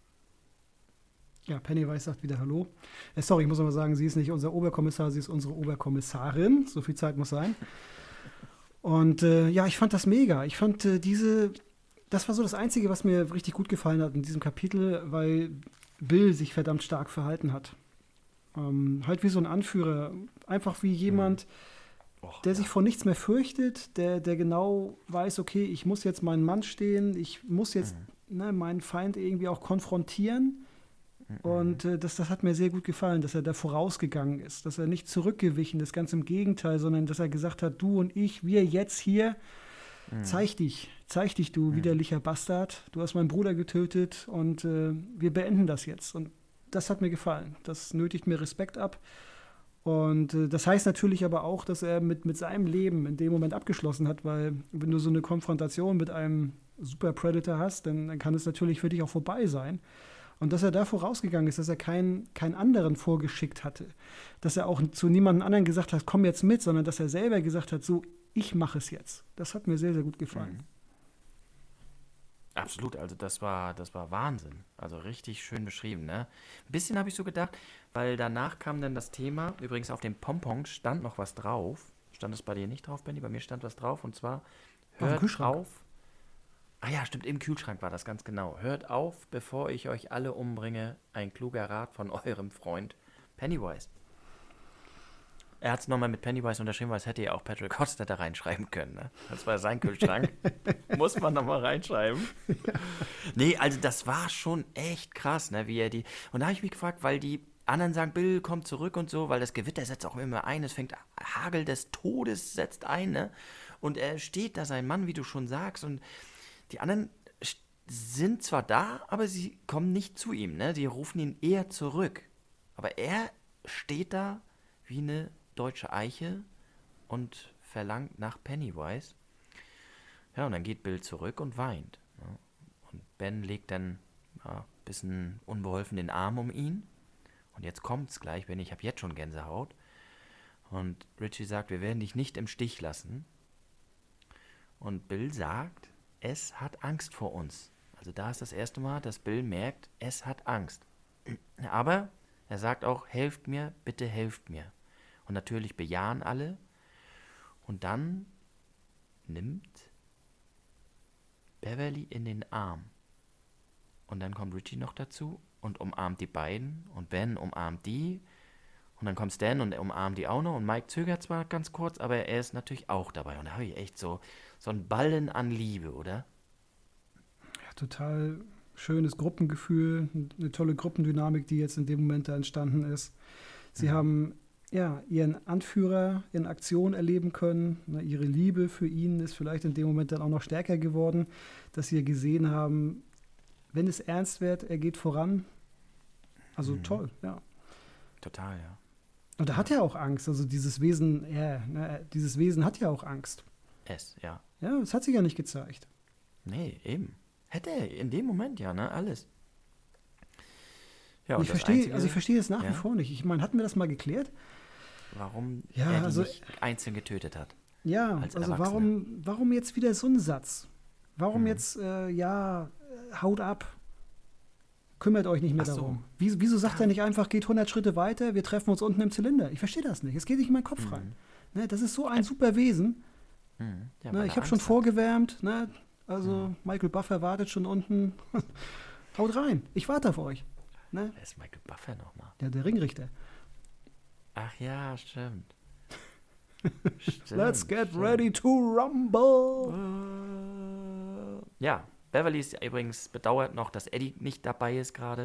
Ja, Pennywise sagt wieder Hallo. Sorry, ich muss aber sagen, sie ist nicht unser Oberkommissar, sie ist unsere Oberkommissarin. So viel Zeit muss sein. Und ja, ich fand das mega. Ich fand das war so das Einzige, was mir richtig gut gefallen hat in diesem Kapitel, weil Bill sich verdammt stark verhalten hat. Halt wie so ein Anführer. Einfach wie jemand, der sich vor nichts mehr fürchtet, der genau weiß, okay, ich muss jetzt meinen Mann stehen, ich muss jetzt meinen Feind irgendwie auch konfrontieren. Und das hat mir sehr gut gefallen, dass er da vorausgegangen ist, dass er nicht zurückgewichen ist, ganz im Gegenteil, sondern dass er gesagt hat, du und ich, wir jetzt hier, zeig dich, du widerlicher Bastard, du hast meinen Bruder getötet und wir beenden das jetzt. Und das hat mir gefallen, das nötigt mir Respekt ab. Und das heißt natürlich aber auch, dass er mit seinem Leben in dem Moment abgeschlossen hat, weil wenn du so eine Konfrontation mit einem Super Predator hast, dann kann es natürlich für dich auch vorbei sein. Und dass er da vorausgegangen ist, dass er keinen anderen vorgeschickt hatte. Dass er auch zu niemandem anderen gesagt hat, komm jetzt mit, sondern dass er selber gesagt hat, so, ich mache es jetzt. Das hat mir sehr, sehr gut gefallen. Absolut, also das war Wahnsinn. Also richtig schön beschrieben, ne? Ein bisschen habe ich so gedacht, weil danach kam dann das Thema, übrigens auf dem Pompons stand noch was drauf. Stand es bei dir nicht drauf, Benni? Bei mir stand was drauf und zwar, hört auf. Ah ja, stimmt, im Kühlschrank war das ganz genau. Hört auf, bevor ich euch alle umbringe. Ein kluger Rat von eurem Freund Pennywise. Er hat es nochmal mit Pennywise unterschrieben, weil es hätte ja auch Patrick Hofstadter reinschreiben können. Ne? Das war sein Kühlschrank. Muss man nochmal reinschreiben. Nee, also das war schon echt krass, ne, wie er die... Und da habe ich mich gefragt, weil die anderen sagen, Bill, komm zurück und so, weil das Gewitter setzt auch immer ein. Es fängt Hagel des Todes setzt ein, ne? Und er steht da, sein Mann, wie du schon sagst, und die anderen sind zwar da, aber sie kommen nicht zu ihm, ne? Sie rufen ihn eher zurück. Aber er steht da wie eine deutsche Eiche und verlangt nach Pennywise. Ja, und dann geht Bill zurück und weint. Ne? Und Ben legt dann ein bisschen unbeholfen den Arm um ihn. Und jetzt kommt's gleich, Ben, ich habe jetzt schon Gänsehaut. Und Richie sagt, wir werden dich nicht im Stich lassen. Und Bill sagt, es hat Angst vor uns. Also da ist das erste Mal, dass Bill merkt, es hat Angst. Aber er sagt auch, helft mir, bitte helft mir. Und natürlich bejahen alle. Und dann nimmt Beverly in den Arm. Und dann kommt Richie noch dazu und umarmt die beiden. Und Ben umarmt die. Und dann kommt Stan und er umarmt die auch noch. Und Mike zögert zwar ganz kurz, aber er ist natürlich auch dabei. Und da habe ich echt so ein Ballen an Liebe, oder? Ja, total schönes Gruppengefühl, eine tolle Gruppendynamik, die jetzt in dem Moment da entstanden ist. Sie haben ihren Anführer in Aktion erleben können. Ihre Liebe für ihn ist vielleicht in dem Moment dann auch noch stärker geworden, dass sie gesehen haben, wenn es ernst wird, er geht voran. Also toll, ja. Total, ja. Und er hat ja auch Angst. Also dieses Wesen hat ja auch Angst. Ja. Ja, das hat sich ja nicht gezeigt. Nee, eben. Hätte er in dem Moment ja, ne? Alles. Ja, und ich verstehe es nach wie vor nicht. Ich meine, hatten wir das mal geklärt? Warum er die nicht einzeln getötet hat. Ja, also warum jetzt wieder so ein Satz? Warum jetzt, haut ab, kümmert euch nicht mehr darum? Wieso sagt er nicht einfach, geht 100 Schritte weiter, wir treffen uns unten im Zylinder? Ich verstehe das nicht, es geht nicht in meinen Kopf rein. Ne, das ist so ein super Wesen. Ja, ne, ich habe schon vorgewärmt, ne? Also Michael Buffer wartet schon unten. Haut rein, ich warte auf euch. Ne? Wer ist Michael Buffer nochmal? Ja, der Ringrichter. Ach ja, stimmt. Let's get ready to rumble. Ja, Beverly ist übrigens bedauert noch, dass Eddie nicht dabei ist gerade,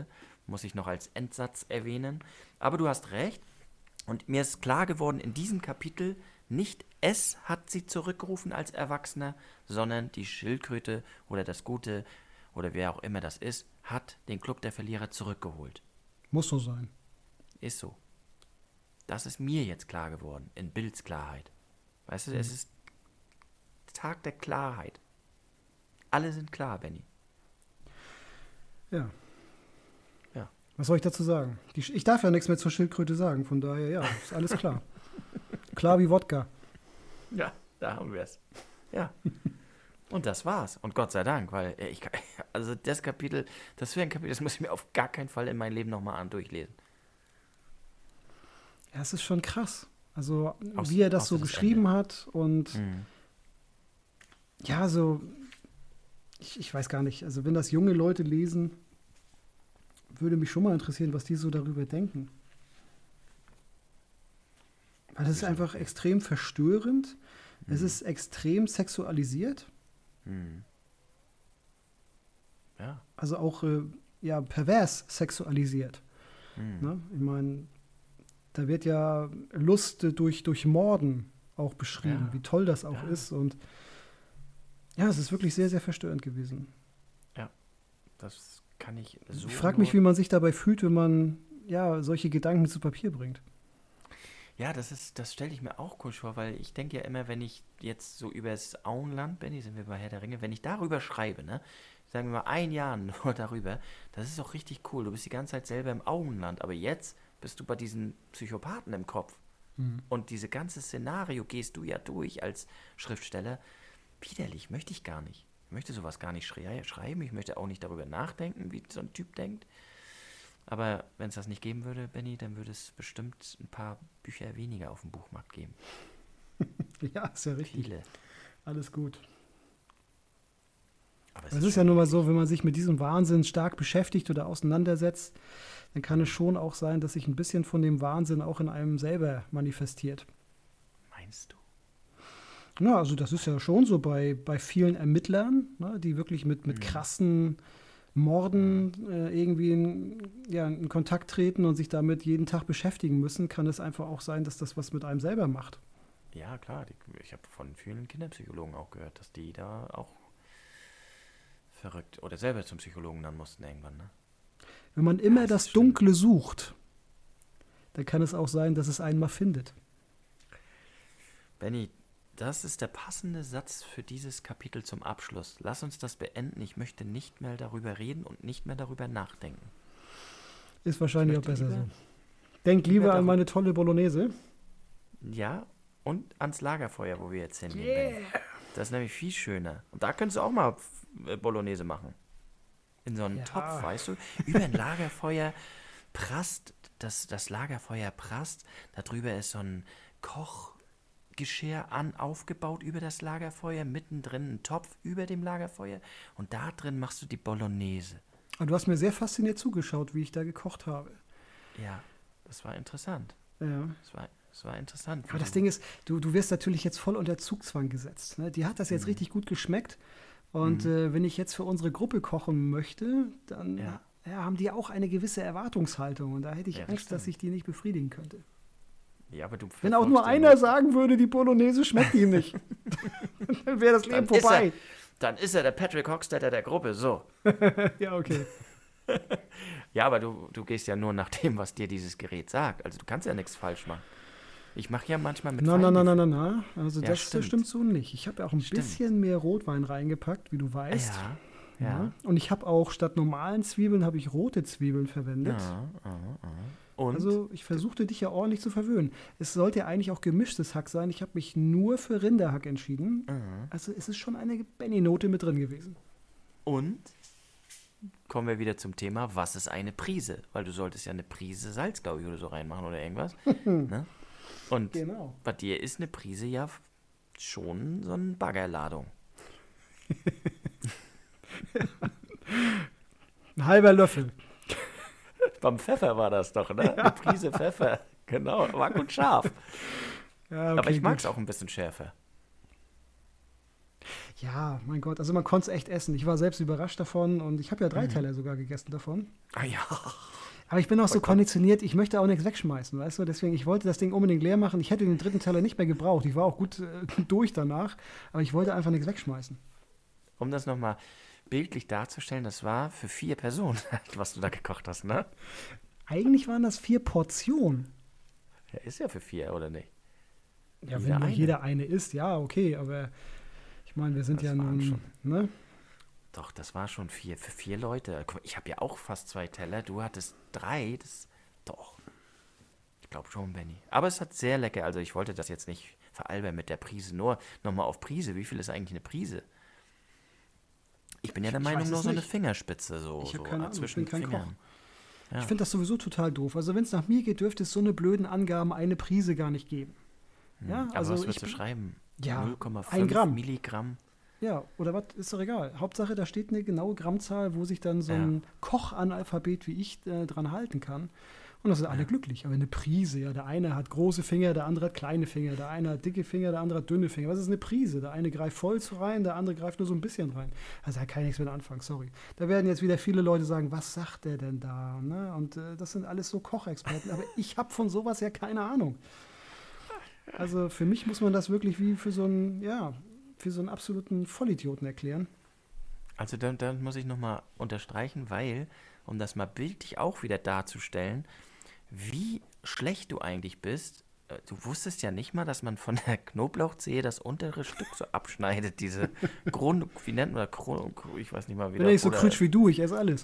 muss ich noch als Endsatz erwähnen. Aber du hast recht. Und mir ist klar geworden, in diesem Kapitel, nicht es hat sie zurückgerufen als Erwachsener, sondern die Schildkröte oder das Gute oder wer auch immer das ist, hat den Club der Verlierer zurückgeholt. Muss so sein. Ist so. Das ist mir jetzt klar geworden, in Bills Klarheit. Weißt du, es ist Tag der Klarheit. Alle sind klar, Benny. Ja. Ja. Was soll ich dazu sagen? Ich darf ja nichts mehr zur Schildkröte sagen, von daher, ja, ist alles klar. Klar wie Wodka. Ja, da haben wir es. Ja. Und das war's. Und Gott sei Dank, weil also das Kapitel, das wäre ein Kapitel, das muss ich mir auf gar keinen Fall in meinem Leben nochmal durchlesen. Ja, es ist schon krass. Also, wie er das so geschrieben hat und ja, so, ich weiß gar nicht, also wenn das junge Leute lesen, würde mich schon mal interessieren, was die so darüber denken. Weil das ist einfach extrem verstörend, es ist extrem sexualisiert. Ja. Also auch ja, pervers sexualisiert. Ne? Ich meine, da wird ja Lust durch Morden auch beschrieben, wie toll das auch ist. Und ja, es ist wirklich sehr, sehr verstörend gewesen. Ja, das kann ich so. Ich frage mich, wie man sich dabei fühlt, wenn man ja solche Gedanken zu Papier bringt. Ja, das stelle ich mir auch komisch vor, weil ich denke ja immer, wenn ich jetzt so über das Auenland, Benni, sind wir bei Herr der Ringe, wenn ich darüber schreibe, ne, sagen wir mal 1 Jahr nur darüber, das ist auch richtig cool. Du bist die ganze Zeit selber im Auenland, aber jetzt bist du bei diesen Psychopathen im Kopf. Und diese ganze Szenario gehst du ja durch als Schriftsteller. Widerlich, möchte ich gar nicht. Ich möchte sowas gar nicht schreiben, ich möchte auch nicht darüber nachdenken, wie so ein Typ denkt. Aber wenn es das nicht geben würde, Benni, dann würde es bestimmt ein paar Bücher weniger auf dem Buchmarkt geben. Ja, ist ja richtig. Viele. Alles gut. Aber Es ist ja nun mal so, wenn man sich mit diesem Wahnsinn stark beschäftigt oder auseinandersetzt, dann kann es schon auch sein, dass sich ein bisschen von dem Wahnsinn auch in einem selber manifestiert. Meinst du? Ja, also das ist ja schon so bei vielen Ermittlern, ne, die wirklich mit krassen Morden irgendwie in Kontakt treten und sich damit jeden Tag beschäftigen müssen, kann es einfach auch sein, dass das was mit einem selber macht. Ja, klar. Ich habe von vielen Kinderpsychologen auch gehört, dass die da auch verrückt oder selber zum Psychologen dann mussten irgendwann, ne? Wenn man immer das das ist schlimm. Dunkle sucht, dann kann es auch sein, dass es einen mal findet. Benni, das ist der passende Satz für dieses Kapitel zum Abschluss. Lass uns das beenden. Ich möchte nicht mehr darüber reden und nicht mehr darüber nachdenken. Ist wahrscheinlich auch möchte besser lieber- so. Denk lieber lieber an meine tolle Bolognese. Ja, und ans Lagerfeuer, wo wir jetzt hingehen. Benni. Das ist nämlich viel schöner. Und da könntest du auch mal Bolognese machen. In so einem Ja. Topf, weißt du? Über ein Lagerfeuer prasst, das Lagerfeuer prasst. Darüber ist so ein Kochgeschirr aufgebaut über das Lagerfeuer. Mittendrin ein Topf über dem Lagerfeuer. Und da drin machst du die Bolognese. Aber du hast mir sehr fasziniert zugeschaut, wie ich da gekocht habe. Ja, das war interessant. Ja. Das war interessant. Aber das Ding ist, du wirst natürlich jetzt voll unter Zugzwang gesetzt. Ne? Die hat das jetzt richtig gut geschmeckt. Und wenn ich jetzt für unsere Gruppe kochen möchte, dann haben die auch eine gewisse Erwartungshaltung. Und da hätte ich Ja, das Angst, dass stimmt. ich die nicht befriedigen könnte. Ja, aber du Wenn auch nur einer sagen würde, die Bolognese schmeckt ihm nicht, dann wäre das Leben vorbei. Dann ist er der Patrick Hockstetter der Gruppe, so. Ja, okay. Ja, aber du gehst ja nur nach dem, was dir dieses Gerät sagt. Also du kannst ja nichts falsch machen. Ich mache ja manchmal mit Na. Also Ja, das stimmt. stimmt so nicht. Ich habe ja auch ein Stimmt. bisschen mehr Rotwein reingepackt, wie du weißt. Ja. Und ich habe auch statt normalen Zwiebeln habe ich rote Zwiebeln verwendet. Und? Also ich versuchte dich ja ordentlich zu verwöhnen. Es sollte ja eigentlich auch gemischtes Hack sein. Ich habe mich nur für Rinderhack entschieden. Also es ist schon eine Benny-Note mit drin gewesen. Und kommen wir wieder zum Thema, was ist eine Prise? Weil du solltest ja eine Prise Salz, glaube ich, oder so reinmachen oder irgendwas. Ne? Und Genau. bei dir ist eine Prise ja schon so eine Baggerladung. Ein halber Löffel. Beim Pfeffer war das doch, ne? Eine Prise Pfeffer. Genau, war gut scharf. Ja, okay, Aber ich mag gut. es auch ein bisschen schärfer. Ja, mein Gott, also man konnte es echt essen. Ich war selbst überrascht davon und ich habe ja 3 Mhm. Teller sogar gegessen davon. Ah ja. Aber ich bin auch so Vollkommen. konditioniert, ich möchte auch nichts wegschmeißen, weißt du? Deswegen, ich wollte das Ding unbedingt leer machen. Ich hätte den dritten Teller nicht mehr gebraucht. Ich war auch gut durch danach, aber ich wollte einfach nichts wegschmeißen. Um das nochmal bildlich darzustellen, das war für 4 Personen, was du da gekocht hast, ne? Eigentlich waren das 4 Portionen. Ja, ist ja für 4, oder nicht? Ja, Jeder wenn nur eine. jeder eine isst, ja, okay, aber ich meine, wir sind Das ja waren nun, schon. ne? Doch, das war schon 4 für 4 Leute. Guck mal, ich habe ja auch fast 2 Teller, du hattest 3, doch. Ich glaube schon, Benny. Aber es hat sehr lecker, also ich wollte das jetzt nicht veralbern mit der Prise, nur nochmal auf Prise. Wie viel ist eigentlich eine Prise? Ich bin ja der Ich Meinung, weiß nur es so eine nicht. Fingerspitze, so, Ich habe so keine Ahnung, ich zwischen bin kein Fingern. Koch. Ja. Ich finde das sowieso total doof. Also wenn es nach mir geht, dürfte es so eine blöden Angaben eine Prise gar nicht geben. Ja, Aber also was ich würdest du bin, schreiben? ja, 0,5 1 Gramm. Milligramm? Ja, oder was, ist doch egal. Hauptsache, da steht eine genaue Grammzahl, wo sich dann so Ja. ein Kochanalphabet wie ich dran halten kann. Und da sind alle glücklich. Aber eine Prise, ja, der eine hat große Finger, der andere hat kleine Finger, der eine hat dicke Finger, der andere hat dünne Finger. Was ist eine Prise? Der eine greift voll rein, der andere greift nur so ein bisschen rein. Also da kann ich nichts mit anfangen, sorry. Da werden jetzt wieder viele Leute sagen, was sagt der denn da? Ne? Und das sind alles so Kochexperten. Aber ich habe von sowas ja keine Ahnung. Also für mich muss man das wirklich wie für so einen, ja, für so einen absoluten Vollidioten erklären. Also dann muss ich nochmal unterstreichen, weil, um das mal bildlich auch wieder darzustellen, wie schlecht du eigentlich bist. Du wusstest ja nicht mal, dass man von der Knoblauchzehe das untere Stück so abschneidet, diese wie nennt man das? Ich weiß nicht mal Bin wieder. ja nicht so krütsch wie du, ich esse alles.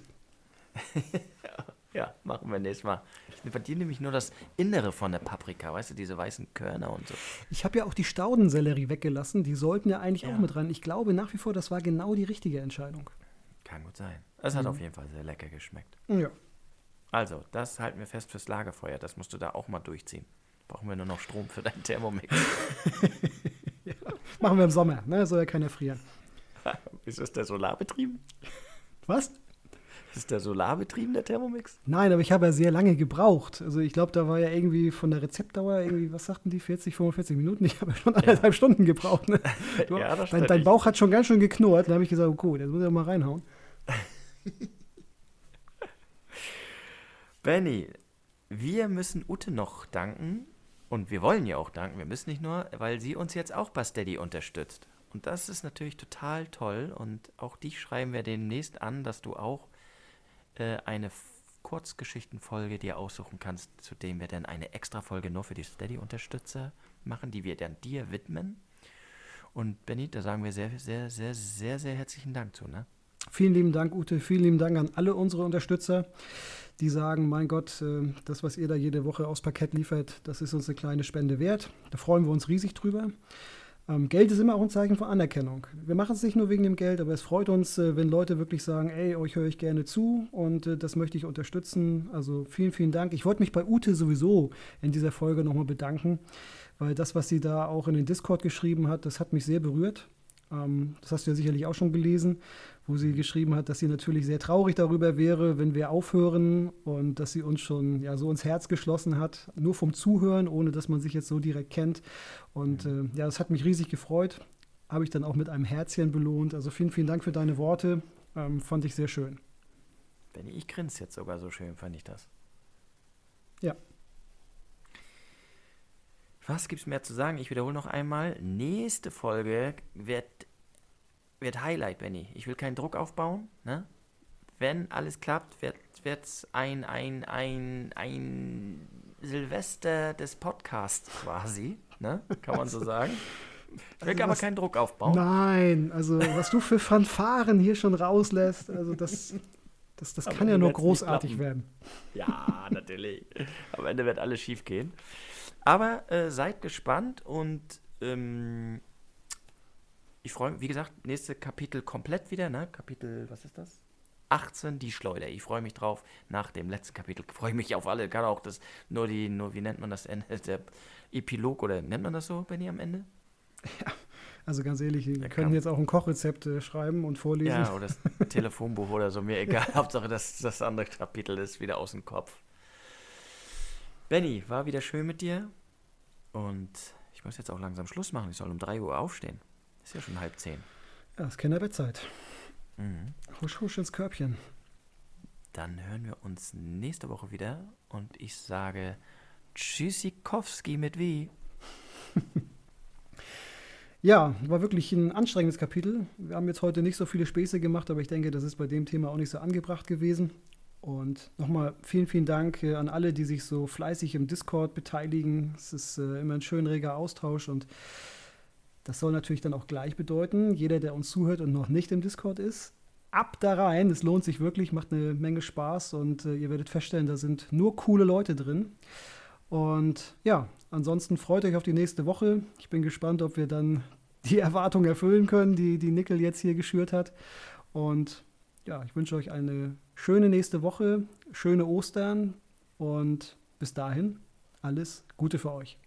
Ja, machen wir nächstes Mal. Bei dir nämlich nur das Innere von der Paprika, weißt du, diese weißen Körner und so. Ich habe ja auch die Staudensellerie weggelassen, die sollten ja eigentlich Ja. auch mit rein. Ich glaube nach wie vor, das war genau die richtige Entscheidung. Kann gut sein. Es hat auf jeden Fall sehr lecker geschmeckt. Ja. Also, das halten wir fest fürs Lagerfeuer. Das musst du da auch mal durchziehen. Brauchen wir nur noch Strom für deinen Thermomix. Machen wir im Sommer, ne? Soll ja keiner frieren. Ist das der solarbetrieben? Was? Ist der solarbetrieben, der Thermomix? Nein, aber ich habe ja sehr lange gebraucht. Also ich glaube, da war ja irgendwie von der Rezeptdauer irgendwie, was sagten die, 40, 45 Minuten? Ich habe ja schon 1,5 Stunden gebraucht. Ne? Ja, das dein stimmt. Bauch hat schon ganz schön geknurrt. Da habe ich gesagt, oh gut, jetzt muss ich auch mal reinhauen. Benny, wir müssen Ute noch danken. Und wir wollen ihr auch danken. Wir müssen nicht nur, weil sie uns jetzt auch bei Steady unterstützt. Und das ist natürlich total toll. Und auch dich schreiben wir demnächst an, dass du auch eine Kurzgeschichtenfolge dir aussuchen kannst, zu dem wir dann eine Extra-Folge nur für die Steady-Unterstützer machen, die wir dann dir widmen. Und Benny, da sagen wir sehr, sehr, sehr, sehr, sehr herzlichen Dank zu, ne? Vielen lieben Dank, Ute. Vielen lieben Dank an alle unsere Unterstützer, die sagen, mein Gott, das, was ihr da jede Woche aufs Parkett liefert, das ist uns eine kleine Spende wert. Da freuen wir uns riesig drüber. Geld ist immer auch ein Zeichen von Anerkennung. Wir machen es nicht nur wegen dem Geld, aber es freut uns, wenn Leute wirklich sagen, ey, euch höre ich gerne zu und das möchte ich unterstützen. Also vielen, vielen Dank. Ich wollte mich bei Ute sowieso in dieser Folge nochmal bedanken, weil das, was sie da auch in den Discord geschrieben hat, das hat mich sehr berührt. Das hast du ja sicherlich auch schon gelesen, wo sie geschrieben hat, dass sie natürlich sehr traurig darüber wäre, wenn wir aufhören und dass sie uns schon ja so ins Herz geschlossen hat, nur vom Zuhören, ohne dass man sich jetzt so direkt kennt. Und ja, das hat mich riesig gefreut. Habe ich dann auch mit einem Herzchen belohnt. Also vielen, vielen Dank für deine Worte. Fand ich sehr schön. Benni, ich grinse jetzt sogar so schön, fand ich das. Ja. Was gibt's mehr zu sagen? Ich wiederhole noch einmal. Nächste Folge wird Highlight, Benni. Ich will keinen Druck aufbauen, ne? Wenn alles klappt, wird's ein Silvester des Podcasts quasi, ne? Kann man so sagen. Ich will aber keinen Druck aufbauen. Nein, also was du für Fanfaren hier schon rauslässt, also das kann ja nur großartig werden. Ja, natürlich. Am Ende wird alles schief gehen. Aber seid gespannt und ich freue mich, wie gesagt, nächste Kapitel komplett wieder, ne? Kapitel, was ist das? 18, die Schleuder. Ich freue mich drauf. Nach dem letzten Kapitel freue ich mich auf alle. Kann auch das, wie nennt man das Ende? Der Epilog oder nennt man das so, Benni, am Ende? Ja, also ganz ehrlich, wir können jetzt auch ein Kochrezept schreiben und vorlesen. Ja, oder das Telefonbuch oder so, mir egal. Hauptsache, das andere Kapitel ist wieder aus dem Kopf. Benni, war wieder schön mit dir. Und ich muss jetzt auch langsam Schluss machen. Ich soll um 3 Uhr aufstehen. Ist ja schon 9:30. Ja, ist Kinderbettzeit. Mhm. Husch, husch ins Körbchen. dann hören wir uns nächste Woche wieder und ich sage Tschüssikowski mit wie. Ja, war wirklich ein anstrengendes Kapitel. Wir haben jetzt heute nicht so viele Späße gemacht, aber ich denke, das ist bei dem Thema auch nicht so angebracht gewesen. Und nochmal vielen, vielen Dank an alle, die sich so fleißig im Discord beteiligen. Es ist immer ein schön reger Austausch und das soll natürlich dann auch gleich bedeuten, jeder, der uns zuhört und noch nicht im Discord ist, ab da rein. Es lohnt sich wirklich, macht eine Menge Spaß und ihr werdet feststellen, da sind nur coole Leute drin. Und ja, ansonsten freut euch auf die nächste Woche. Ich bin gespannt, ob wir dann die Erwartungen erfüllen können, die Nickel jetzt hier geschürt hat. Und ja, ich wünsche euch eine schöne nächste Woche, schöne Ostern und bis dahin alles Gute für euch.